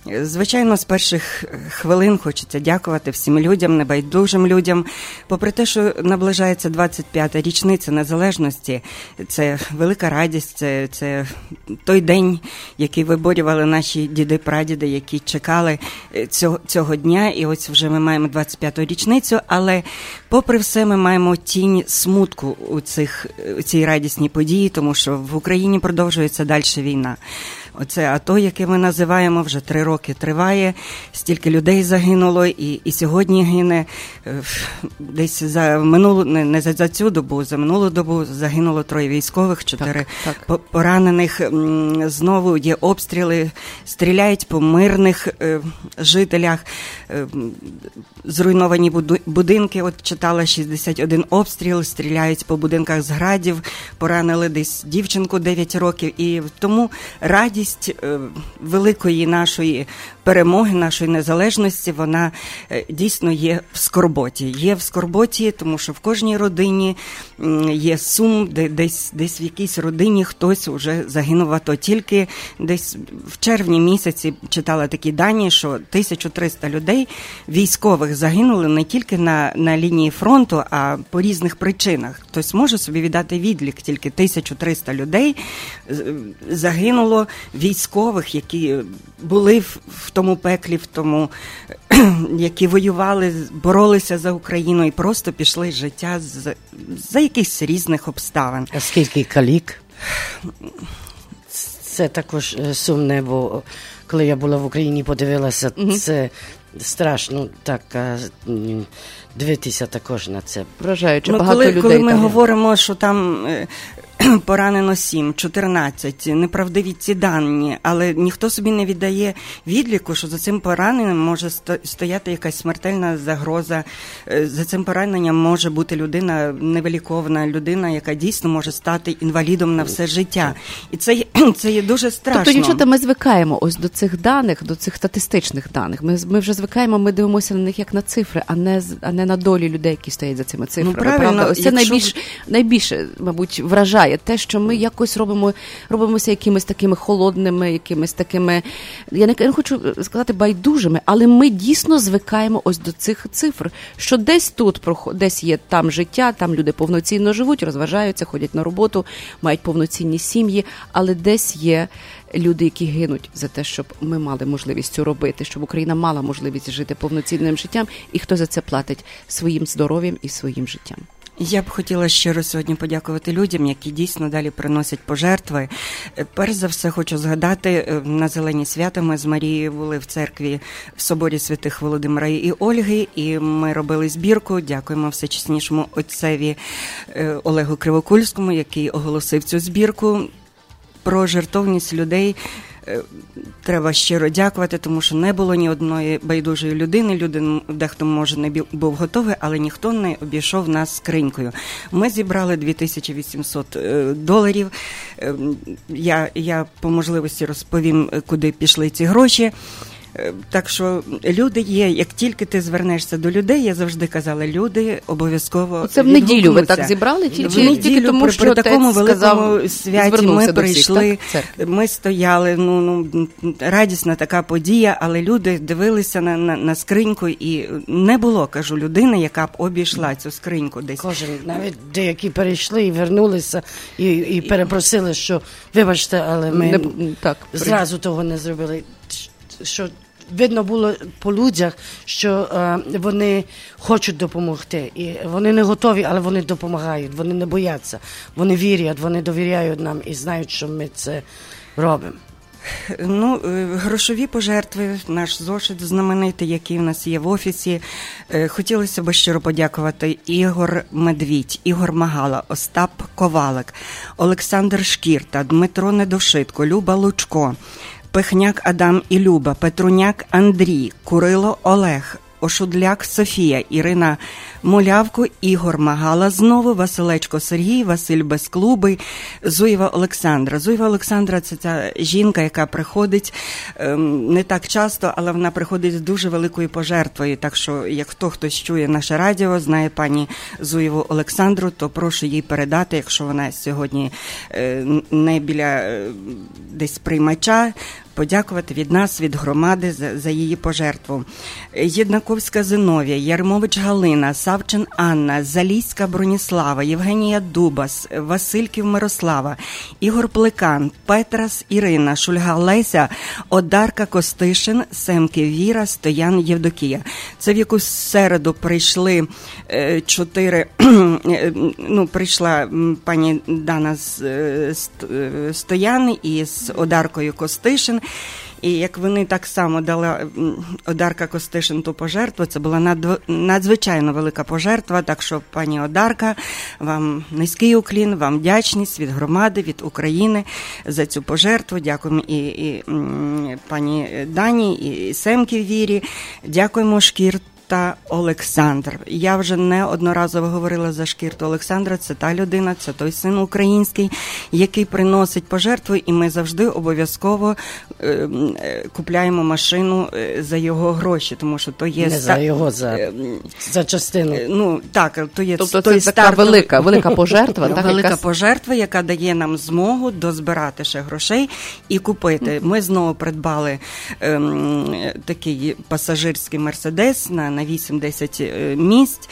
Звичайно, з перших хвилин хочеться дякувати всім людям, небайдужим людям. Попри те, що наближається двадцять п'ята річниця незалежності, це велика радість, це, це той день, який виборювали наші діди-прадіди, які чекали цього, цього дня. І ось вже ми маємо двадцять п'яту річницю, але попри все ми маємо тінь смутку у, цих, у цій радісній події, тому що в Україні продовжується далі війна. Оце АТО, яке ми називаємо, вже три роки триває, стільки людей загинуло, і, і сьогодні гине. Десь за минулу, не, не за цю добу, за минулу добу загинуло троє військових, чотири так, так. поранених. Знову є обстріли, стріляють по мирних е, жителях, е, зруйновані будинки, от читала шістдесят один обстріл, стріляють по будинках з градів, поранили десь дівчинку дев'ять років, і тому радість великої нашої перемоги, нашої незалежності, вона дійсно є в скорботі. Є в скорботі, тому що в кожній родині є сум, де десь, десь в якійсь родині хтось вже загинув в АТО. Тільки десь в червні місяці читала такі дані, що тисяча триста людей, військових, загинули не тільки на, на лінії фронту, а по різних причинах. Хтось може собі віддати відлік, тільки тисяча триста людей загинуло військових, які були в, в тому пеклі, в тому, які воювали, боролися за Україну і просто пішли з життя з, за якихось різних обставин. А скільки калік? Це також сумне, бо коли я була в Україні, подивилася, mm-hmm. це страшно так дивитися також на це. Вражаючи, ну, багато коли, людей. Коли ми там говоримо, що там поранено сім, чотирнадцять, неправдиві ці дані, але ніхто собі не віддає відліку, що за цим пораненням може стояти якась смертельна загроза, за цим пораненням може бути людина невиліковна, людина, яка дійсно може стати інвалідом на все життя. І це, це є дуже страшно. Тобто, дівчата, ми звикаємо ось до цих даних, до цих статистичних даних. Ми, ми вже звикаємо, ми дивимося на них як на цифри, а не, а не на долі людей, які стоять за цими цифрами. Ну, правильно, правда? Ось це якщо... найбільш, найбільше, мабуть, вражає те, що ми якось робимо, робимося якимись такими холодними, якимись такими, я не, я не хочу сказати байдужими, але ми дійсно звикаємо ось до цих цифр, що десь тут, десь є там життя, там люди повноцінно живуть, розважаються, ходять на роботу, мають повноцінні сім'ї, але десь є люди, які гинуть за те, щоб ми мали можливість цю робити, щоб Україна мала можливість жити повноцінним життям, і хто за це платить своїм здоров'ям і своїм життям. Я б хотіла щиро сьогодні подякувати людям, які дійсно далі приносять пожертви. Перш за все хочу згадати, на Зелені свята ми з Марією були в церкві в соборі святих Володимира і Ольги, і ми робили збірку. Дякуємо всечеснішому отцеві Олегу Кривокульському, який оголосив цю збірку про жертовність людей. Треба щиро дякувати, тому що не було ні одної байдужої людини. Люди, дехто, може, не був готовий, але ніхто не обійшов нас скринькою. Ми зібрали дві тисячі вісімсот доларів. Я, я по можливості розповім, куди пішли ці гроші. Так що люди є, як тільки ти звернешся до людей, я завжди казала, люди обов'язково це в неділю ви так зібрали? Тільки, в неділю, тільки тому, при, що при такому великому сказав, святі ми прийшли, всіх, ми стояли, ну, ну, радісна така подія, але люди дивилися на, на, на скриньку і не було, кажу, людини, яка б обійшла цю скриньку десь. Кожен, навіть деякі перейшли і вернулися, і, і перепросили, що, вибачте, але ми не, так, зразу того не зробили, що видно було по людях, що е, вони хочуть допомогти. І вони не готові, але вони допомагають, вони не бояться, вони вірять, вони довіряють нам і знають, що ми це робимо. Ну, грошові пожертви, наш зошит знаменитий, який в нас є в офісі. Хотілося б щиро подякувати Ігор Медвідь, Ігор Магала, Остап Ковалик, Олександр Шкірта, Дмитро Недошитко, Люба Лучко, Пихняк Адам і Люба, Петруняк Андрій, Курило Олег, Ошудляк Софія, Ірина Молявко, Ігор Магала знову, Василечко Сергій, Василь Безклубий, Зуєва Олександра. Зуєва Олександра – це ця жінка, яка приходить ем, не так часто, але вона приходить з дуже великою пожертвою. Так що, як хто хтось чує наше радіо, знає пані Зуєву Олександру, то прошу їй передати, якщо вона сьогодні е, не біля е, десь приймача, подякувати від нас, від громади за, за її пожертву. Єднаковська Зиновія, Ярмович Галина, Савчин Анна, Заліська Броніслава, Євгенія Дубас, Васильків Мирослава, Ігор Плекан, Петрас Ірина, Шульга Леся, Одарка Костишин, Семки Віра, Стоян Євдокія. Це в якусь середу прийшли е, чотири, ну, прийшла пані Дана з, з Стоян із Одаркою Костишин. І як вони так само дали Одарка Костишин ту пожертву, це була надзвичайно велика пожертва, так що, пані Одарка, вам низький уклін, вам вдячність від громади, від України за цю пожертву. Дякуємо і, і пані Дані, і Семки Вірі, дякуємо Шкір та Олександр. Я вже неодноразово говорила за Шкірту Олександра. Це та людина, це той син український, який приносить пожертву, і ми завжди обов'язково е, купляємо машину за його гроші, тому що то є... Не за його, за, за частину. Ну, так, то є... Тобто це така стартовий... велика, велика пожертва. так, велика якась... пожертва, яка дає нам змогу дозбирати ще грошей і купити. Ми знову придбали е, такий пасажирський Мерседес на на вісім-десять місць.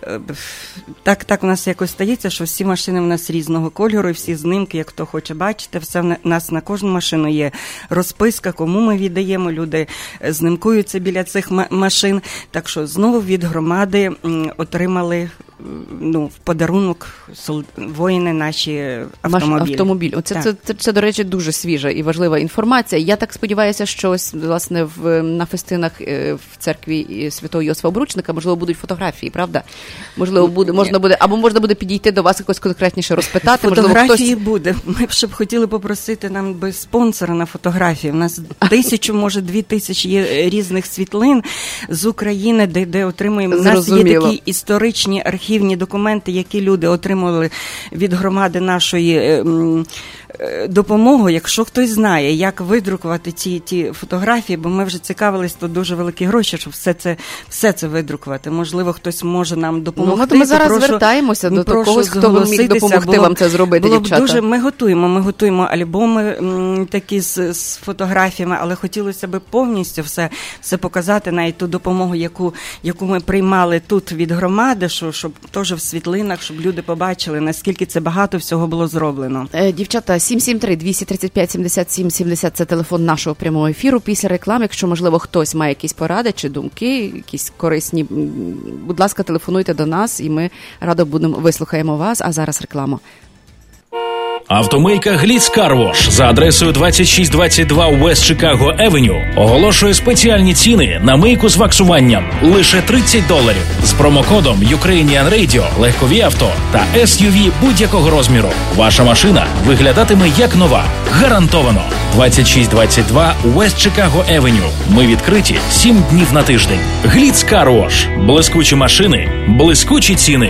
Так, так у нас якось стається, що всі машини в нас різного кольору, і всі знимки, як хто хоче бачити, все в нас на кожну машину є розписка, кому ми віддаємо, люди знимкуються біля цих машин. Так що знову від громади отримали, ну, в подарунок воїни наші автомобілі. Автомобіль. Оце, це, це, це, до речі, дуже свіжа і важлива інформація. Я так сподіваюся, що ось, власне, в, на фестинах в церкві Святого Йосифа Обручника, можливо, будуть фотографії, правда? Можливо, буде, можна буде, або можна буде підійти до вас якось конкретніше розпитати. Фотографії можливо, хтось... буде. Ми б ще б хотіли попросити нам би спонсора на фотографії. У нас тисячу, може, дві тисячі є різних світлин з України, де, де отримуємо. У нас є такі історичні архівні документи, які люди отримували від громади нашої допомоги. Якщо хтось знає, як видрукувати ті, ті фотографії, бо ми вже цікавились, то дуже великі гроші, щоб все це, все це видрукувати. Можливо, хтось може нам допомогти. Ну, ми зараз прошу, звертаємося до когось, хто б міг допомогти було, вам це зробити, було дівчата. Дуже, ми готуємо, ми готуємо альбоми м, такі з, з фотографіями, але хотілося б повністю все, все показати, навіть ту допомогу, яку, яку ми приймали тут від громади, що, щоб теж в світлинах, щоб люди побачили, наскільки це багато всього було зроблено. Е, дівчата, сім сім три двісті тридцять п'ять сімдесят сім сімдесят це телефон нашого прямого ефіру. Після реклами, якщо, можливо, хтось має якісь поради чи думки, якісь корисні, будь ласка, телефонуйте до нас, і ми радо будемо вислухаємо вас. А зараз реклама. Автомийка Гліц Карвош за адресою двадцять шість двадцять два West Chicago Avenue оголошує спеціальні ціни на мийку з ваксуванням лише тридцять доларів з промокодом Ukrainian Radio, легкові авто та ес ю ві будь-якого розміру. Ваша машина виглядатиме як нова. Гарантовано. двадцять шість двадцять два West Chicago Avenue. Ми відкриті сім днів на тиждень. Гліц Карвош. Блискучі машини, блискучі ціни.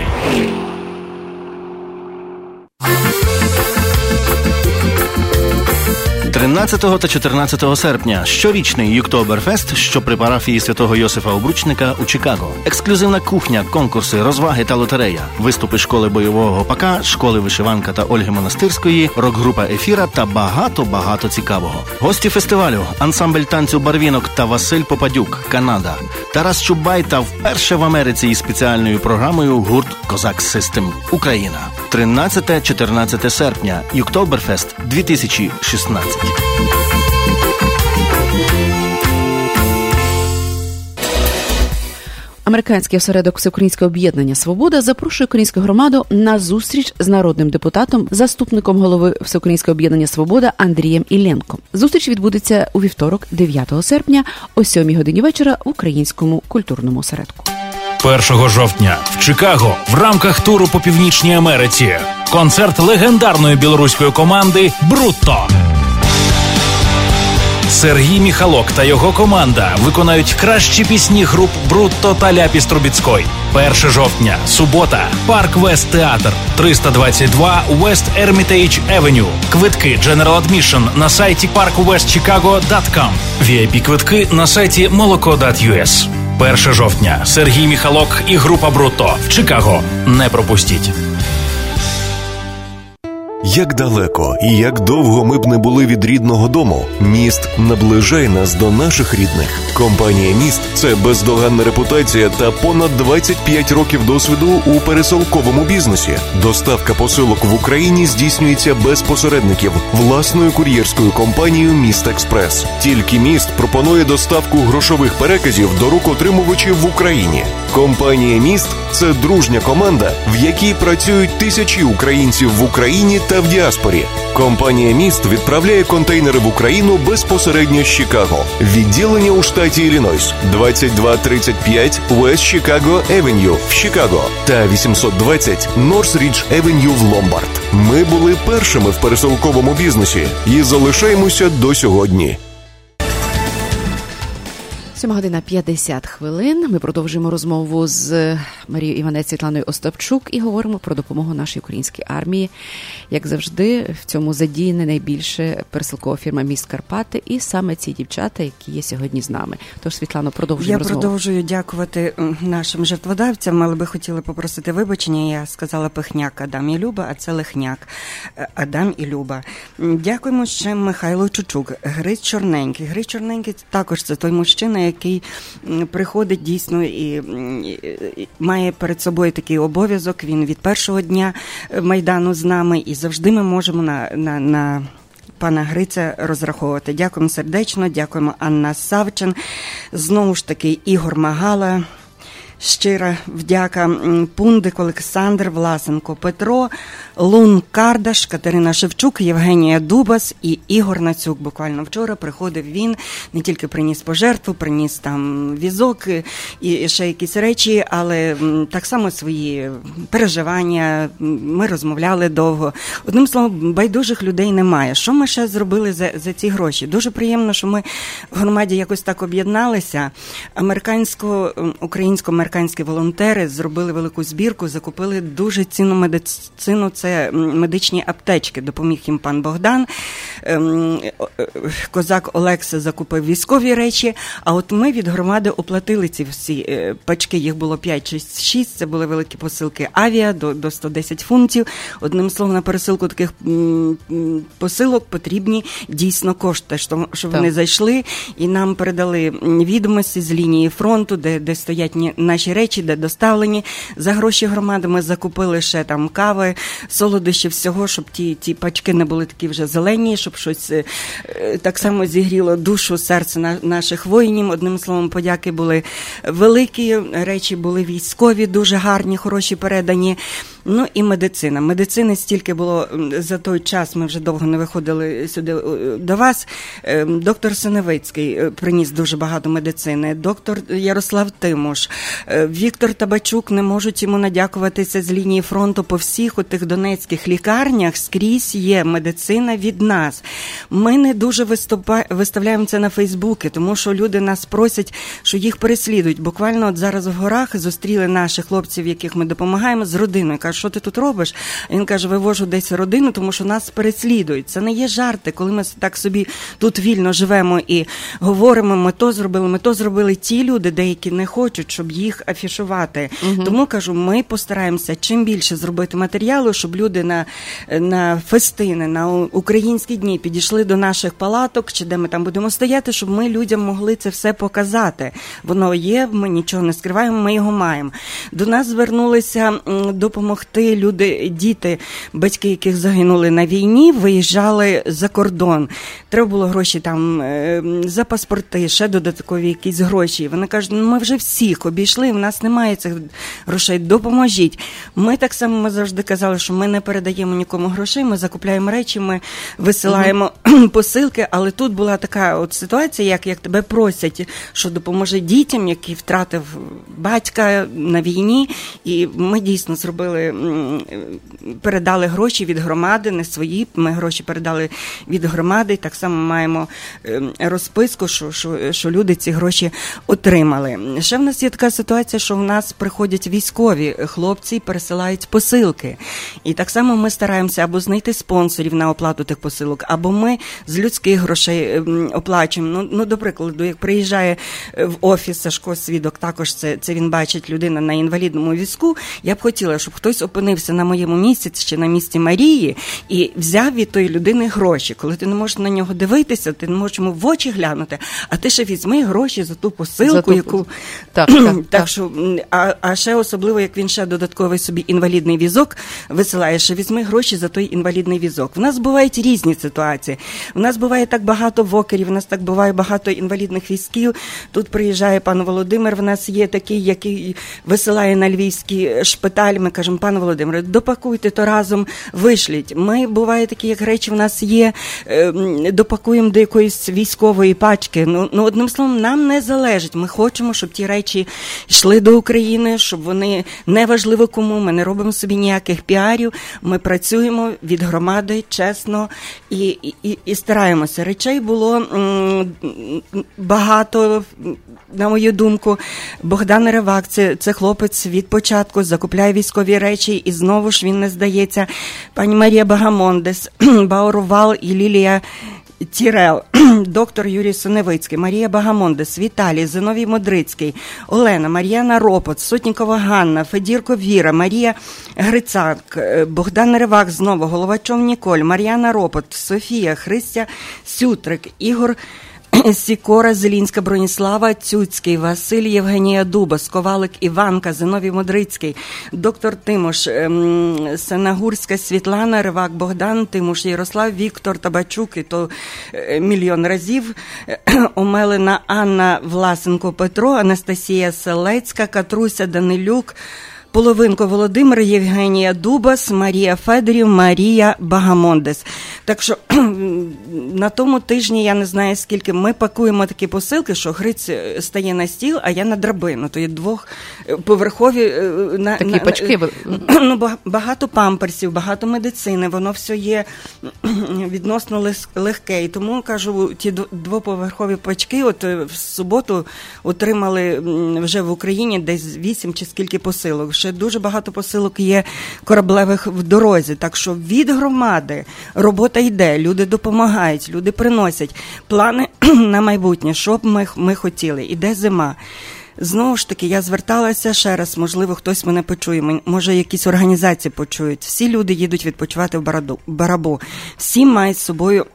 тринадцятого та чотирнадцятого серпня щорічний Юктоберфест, що при парафії Святого Йосифа Обручника у Чикаго. Ексклюзивна кухня, конкурси, розваги та лотерея. Виступи школи бойового гопака, школи вишиванка та Ольги Монастирської, рок-група Ефіра та багато-багато цікавого. Гості фестивалю – ансамбль танцю «Барвінок» та Василь Попадюк, Канада. Тарас Чубай та вперше в Америці із спеціальною програмою гурт «Козак Систем» Україна. тринадцяте-чотирнадцяте серпня. Юктоберфест дві тисячі шістнадцять. Американський осередок Всеукраїнського об'єднання «Свобода» запрошує українську громаду на зустріч з народним депутатом, заступником голови Всеукраїнського об'єднання «Свобода» Андрієм Ілленком. Зустріч відбудеться у вівторок, дев'ятого серпня, о сьомій годині вечора в Українському культурному осередку. першого жовтня в Чикаго в рамках туру по Північній Америці концерт легендарної білоруської команди «Брутто». Сергій Міхалок та його команда виконають кращі пісні груп «Брутто» та «Ляпіс Трубіцькой». першого жовтня, субота, Парк Вест Театр, триста двадцять два West Hermitage Avenue. Квитки General Admission на сайті парк вест чикаго крапка ком. ві ай пі-квитки на сайті молоко крапка ю ес. першого жовтня, Сергій Міхалок і група «Брутто» в Чикаго. Не пропустіть. Як далеко і як довго ми б не були від рідного дому, міст наближає нас до наших рідних. Компанія «Міст» – це бездоганна репутація та понад двадцять п'ять років досвіду у пересилковому бізнесі. Доставка посилок в Україні здійснюється без посередників власною кур'єрською компанією «Міст Експрес». Тільки «Міст» пропонує доставку грошових переказів до рук отримувачів в Україні. Компанія «Міст» – це дружня команда, в якій працюють тисячі українців в Україні та в діаспорі. Компанія «Міст» відправляє контейнери в Україну безпосередньо з Чикаго. Відділення у штаті Іллінойс, двадцять два тридцять п'ять West Chicago Avenue в Чикаго та вісімсот двадцять North Ridge Avenue в Ломбард. Ми були першими в пересилковому бізнесі і залишаємося до сьогодні. сьома година п'ятдесят хвилин. Ми продовжуємо розмову з Марією Іванець, Світланою Остапчук і говоримо про допомогу нашій українській армії. Як завжди, в цьому задіяна найбільше пересилкова фірма «Міст Карпати» і саме ці дівчата, які є сьогодні з нами. Тож, Світлано, продовжуємо Я розмову. Я продовжую дякувати нашим жертводавцям, але би хотіла попросити вибачення. Я сказала Пихняк Адам і Люба, а це Лихняк Адам і Люба. Дякуємо ще Михайло Чучук, Гриць Чорненький. Гриць Чорненький також це той мужчина, який приходить дійсно і, і має перед собою такий обов'язок. Він від першого дня Майдану з нами, і завжди ми можемо на, на, на пана Гриця розраховувати. Дякуємо сердечно, дякуємо Анна Савчин, знову ж таки Ігор Магала, щира вдяка, Пундик Олександр, Власенко Петро, Лун Кардаш, Катерина Шевчук, Євгенія Дубас і Ігор Нацюк. Буквально вчора приходив він, не тільки приніс пожертву, приніс там візок і ще якісь речі, але так само свої переживання, ми розмовляли довго. Одним словом, байдужих людей немає. Що ми ще зробили за, за ці гроші? Дуже приємно, що ми в громаді якось так об'єдналися. Американсько-українсько-американські волонтери зробили велику збірку, закупили дуже цінну медицину. Це медичні аптечки, допоміг їм пан Богдан. Козак Олекса закупив військові речі, а от ми від громади оплатили ці всі пачки, їх було п'ять чи шість, це були великі посилки авіа до, до сто десять фунтів. Одним словом, на пересилку таких посилок потрібні дійсно кошти, що, що вони зайшли і нам передали відомості з лінії фронту, де, де стоять наші речі, де доставлені. За гроші громади ми закупили ще там кави, солодощі, всього, щоб ті, ті пачки не були такі вже зелені, щоб щось е, так само зігріло душу, серце на, наших воїнів. Одним словом, подяки були великі, речі були військові, дуже гарні, хороші передані. Ну і медицина. Медицини стільки було за той час, ми вже довго не виходили сюди до вас. Доктор Синевицький приніс дуже багато медицини, доктор Ярослав Тимош, Віктор Табачук, не можуть йому надякуватися з лінії фронту по всіх у тих донецьких лікарнях, скрізь є медицина від нас. Ми не дуже виступа... виставляємо це на Фейсбуці, тому що люди нас просять, що їх переслідують. Буквально от зараз в горах зустріли наших хлопців, яких ми допомагаємо, з родиною. Кажуть, що ти тут робиш? А він каже, вивожу десь родину, тому що нас переслідують. Це не є жарти, коли ми так собі тут вільно живемо і говоримо, ми то зробили, ми то зробили. Ті люди, деякі не хочуть, щоб їх афішувати. Угу. Тому, кажу, ми постараємося чим більше зробити матеріалу, щоб люди на, на фестини, на українські дні підійшли до наших палаток, чи де ми там будемо стояти, щоб ми людям могли це все показати. Воно є, ми нічого не скриваємо, ми його маємо. До нас звернулися допомогти люди, діти, батьки, яких загинули на війні, виїжджали за кордон. Треба було гроші там за паспорти, ще додаткові якісь гроші. Вони кажуть, ну ми вже всіх обійшли, в нас немає цих грошей, допоможіть. Ми так само, ми завжди казали, що ми не передаємо нікому грошей, ми закупляємо речі, ми висилаємо uh-huh. посилки, але тут була така от ситуація, як, як тебе просять, що допоможи дітям, які втратив батька на війні, і ми дійсно зробили, передали гроші від громади, не свої, ми гроші передали від громади, і так само маємо розписку, що, що, що люди ці гроші отримали. Ще в нас є така ситуація, що в нас приходять військові хлопці і пересилають посилки. І так само ми стараємося або знайти спонсорів на оплату тих посилок, або ми з людських грошей оплачуємо. Ну, ну до прикладу, як приїжджає в офіс Сашко Свідок, також це, це він бачить людина на інвалідному візку, я б хотіла, щоб хтось опинився на моєму місці чи на місці Марії і взяв від тої людини гроші. Коли ти не можеш на нього дивитися, ти не можеш йому в очі глянути, а ти ще візьми гроші за ту посилку, за ту... яку... Так, так, так, так. Що, а, а ще особливо, як він ще додатковий собі інвалідний візок висилає, що візьми гроші за той інвалідний візок. В нас бувають різні ситуації. В нас буває так багато вокерів, в нас так буває багато інвалідних візків. Тут приїжджає пан Володимир, в нас є такий, який висилає на львівський шпиталь. Ми кажемо, пан Володимир, допакуйте то разом, вишліть. Ми, буває такі, як речі в нас є, допакуємо до якоїсь військової пачки. Ну, ну одним словом, нам не залежить. Ми хочемо, щоб ті речі йшли до України, щоб вони, неважливо кому, ми не робимо собі ніяких піарів, ми працюємо від громади чесно і, і, і стараємося. Речей було м, багато, на мою думку. Богдан Ревак, це, це хлопець від початку, закупляє військові речі і знову ж він не здається. Пані Марія Багамондес, Баурувал і Лілія Тірел, доктор Юрій Синевицький, Марія Багамондес, Віталій, Зиновій Модрицький, Олена, Мар'яна Ропот, Сотнікова Ганна, Федірко Віра, Марія Грицак, Богдан Ревак знову, Головачов Ніколь, Мар'яна Ропот, Софія, Христя Сютрик, Ігор Сікора, Зелінська, Броніслава Цюцький, Василь, Євгенія Дуба, Сковалик Іванка, Зиновій Модрицький, доктор Тимош, Сенагурська Світлана, Ревак Богдан, Тимош, Ярослав, Віктор Табачук, і то мільйон разів, Омелина Анна, Власенко Петро, Анастасія Селецька, Катруся Данилюк, Половинко Володимир, Євгенія Дубас, Марія Федорів, Марія Багамондес. Так що на тому тижні, я не знаю скільки, ми пакуємо такі посилки, що Гриць стає на стіл, а я на драбину. То є двохповерхові... На, такі на, пачки. Ну, багато памперсів, багато медицини, воно все є відносно легке. І тому, кажу, ті двоповерхові пачки, от в суботу отримали вже в Україні десь вісім чи скільки посилок. Ще дуже багато посилок є кораблевих в дорозі. Так що від громади робота йде, люди допомагають, люди приносять плани на майбутнє, що б ми, ми хотіли. Іде зима. Знову ж таки, я зверталася ще раз, можливо, хтось мене почує, може якісь організації почують. Всі люди їдуть відпочивати в Барабу. Всі мають з собою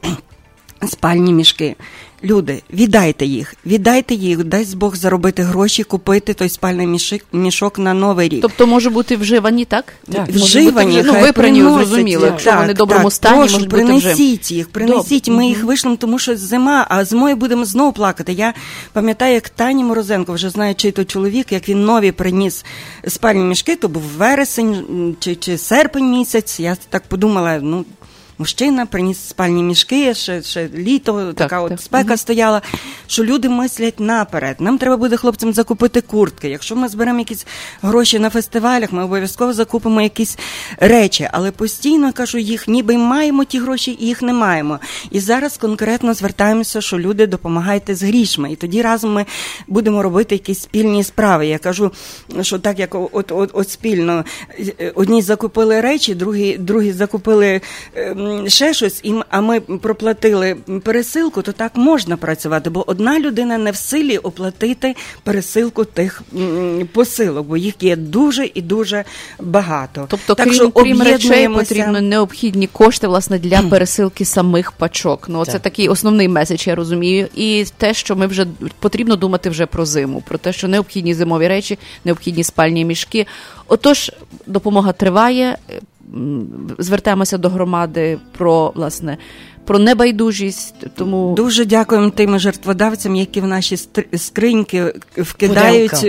спальні мішки. Люди, віддайте їх, віддайте їх, дасть Бог заробити гроші, купити той спальний мішок, мішок на Новий рік. Тобто, може бути вживані, так? Так, вживані, ну, випрані, зрозуміло, якщо так, вони в доброму так, стані, прошу, можуть бути принесіть вже. їх, принесіть, Доб. Ми їх вишлемо, тому що зима, а зимою будемо знову плакати. Я пам'ятаю, як Тані Морозенко, вже знаю, чий то чоловік, як він нові приніс спальні мішки, то був вересень чи, чи серпень місяць, я так подумала, ну, мужчина приніс спальні мішки, ще, ще літо, так, така так. от спека угу. стояла, що люди мислять наперед. Нам треба буде хлопцям закупити куртки. Якщо ми зберемо якісь гроші на фестивалях, ми обов'язково закупимо якісь речі. Але постійно, кажу, їх ніби маємо ті гроші, і їх не маємо. І зараз конкретно звертаємося, що люди, допомагайте з грішми. І тоді разом ми будемо робити якісь спільні справи. Я кажу, що так, як от, от, от спільно. Одні закупили речі, другі, другі закупили ще щось, а ми проплатили пересилку, то так можна працювати, бо одна людина не в силі оплатити пересилку тих посилок, бо їх є дуже і дуже багато. Тобто, так, крім, що крім речей, потрібно необхідні кошти, власне, для пересилки самих пачок. Ну, це такий основний меседж, я розумію. І те, що ми вже, потрібно думати вже про зиму, про те, що необхідні зимові речі, необхідні спальні мішки. Отож, допомога триває. Звертаємося до громади про, власне, про небайдужість, тому... Дуже дякуємо тим жертводавцям, які в наші скриньки вкидають.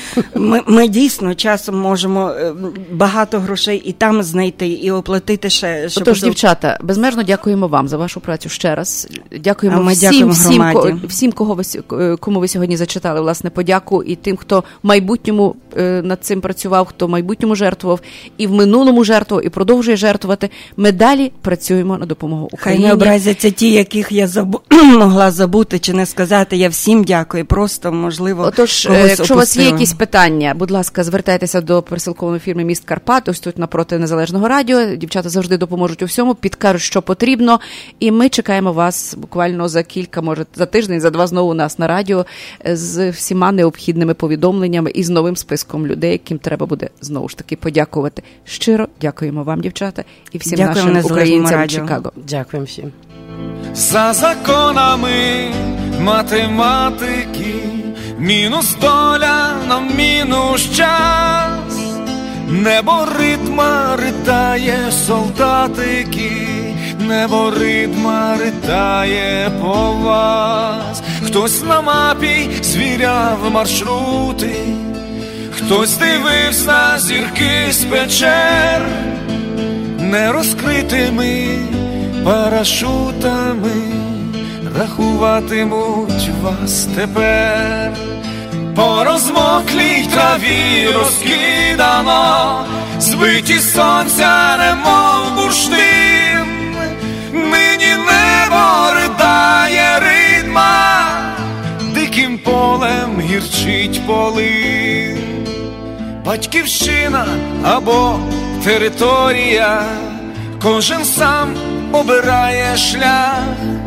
Ми, ми дійсно часом можемо багато грошей і там знайти, і оплатити ще. Тож, потім... дівчата, безмежно дякуємо вам за вашу працю ще раз. Дякуємо ми всім, дякуємо всім, ко, всім кого ви, кому ви сьогодні зачитали, власне, подяку, і тим, хто в майбутньому над цим працював, хто в майбутньому жертвував, і в минулому жертвував, і продовжує жертвувати. Ми далі працюємо на допомогу Україні. образяться ті, яких я забу... могла забути чи не сказати. Я всім дякую. Просто, можливо, Отож, когось якщо у вас є опустила. якісь питання, будь ласка, звертайтеся до пересилкової фірми «Міст Карпат», ось тут напроти Незалежного радіо. Дівчата завжди допоможуть у всьому, підкажуть, що потрібно. І ми чекаємо вас буквально за кілька, може, за тиждень, за два знову у нас на радіо з всіма необхідними повідомленнями і з новим списком людей, яким треба буде знову ж таки подякувати. Щиро дякуємо вам, дівчата, і всім Дякуємо нашим українцям в радіо. Чикаго. Дякуємо всім. За законами математики, мінус доля на мінус час, небо ритма ритає солдатики, небо ритма ритає по вас. Хтось на мапі звіряв маршрути, хтось дивився зірки з печер, не розкритими парашутами рахуватимуть вас тепер. По розмоклій траві розкидано, збиті сонця, немов бурштин. Нині небо ридає ритма, диким полем гірчить полин. Батьківщина або територія, кожен сам обирає шлях.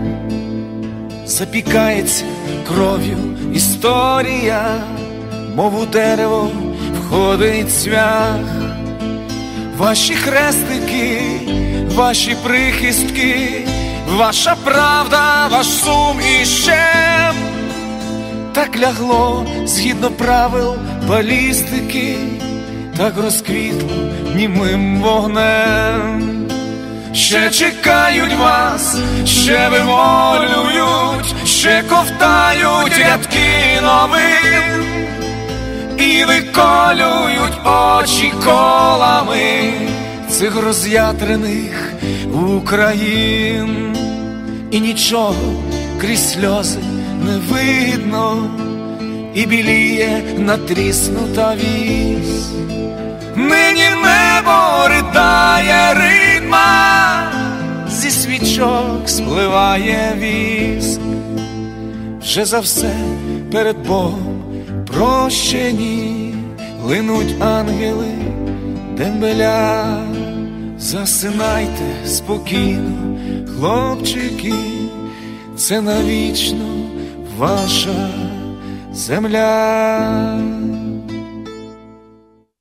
Запікається кров'ю історія, мов у дерево входить цвях. Ваші хрестики, ваші прихистки, ваша правда, ваш сум і щем. Так лягло згідно правил балістики, так розквітло німим вогнем. Ще чекають вас, ще вимолюють, ще ковтають рядки новин і виколюють очі колами цих роз'ятрених Україн. І нічого крізь сльози не видно, і біліє натріснута вісь. Нині небо ридає ритма, зі свічок спливає віск. Вже за все перед Богом прощені, линуть ангели дембеля. Засинайте спокійно, хлопчики, це навічно ваша земля.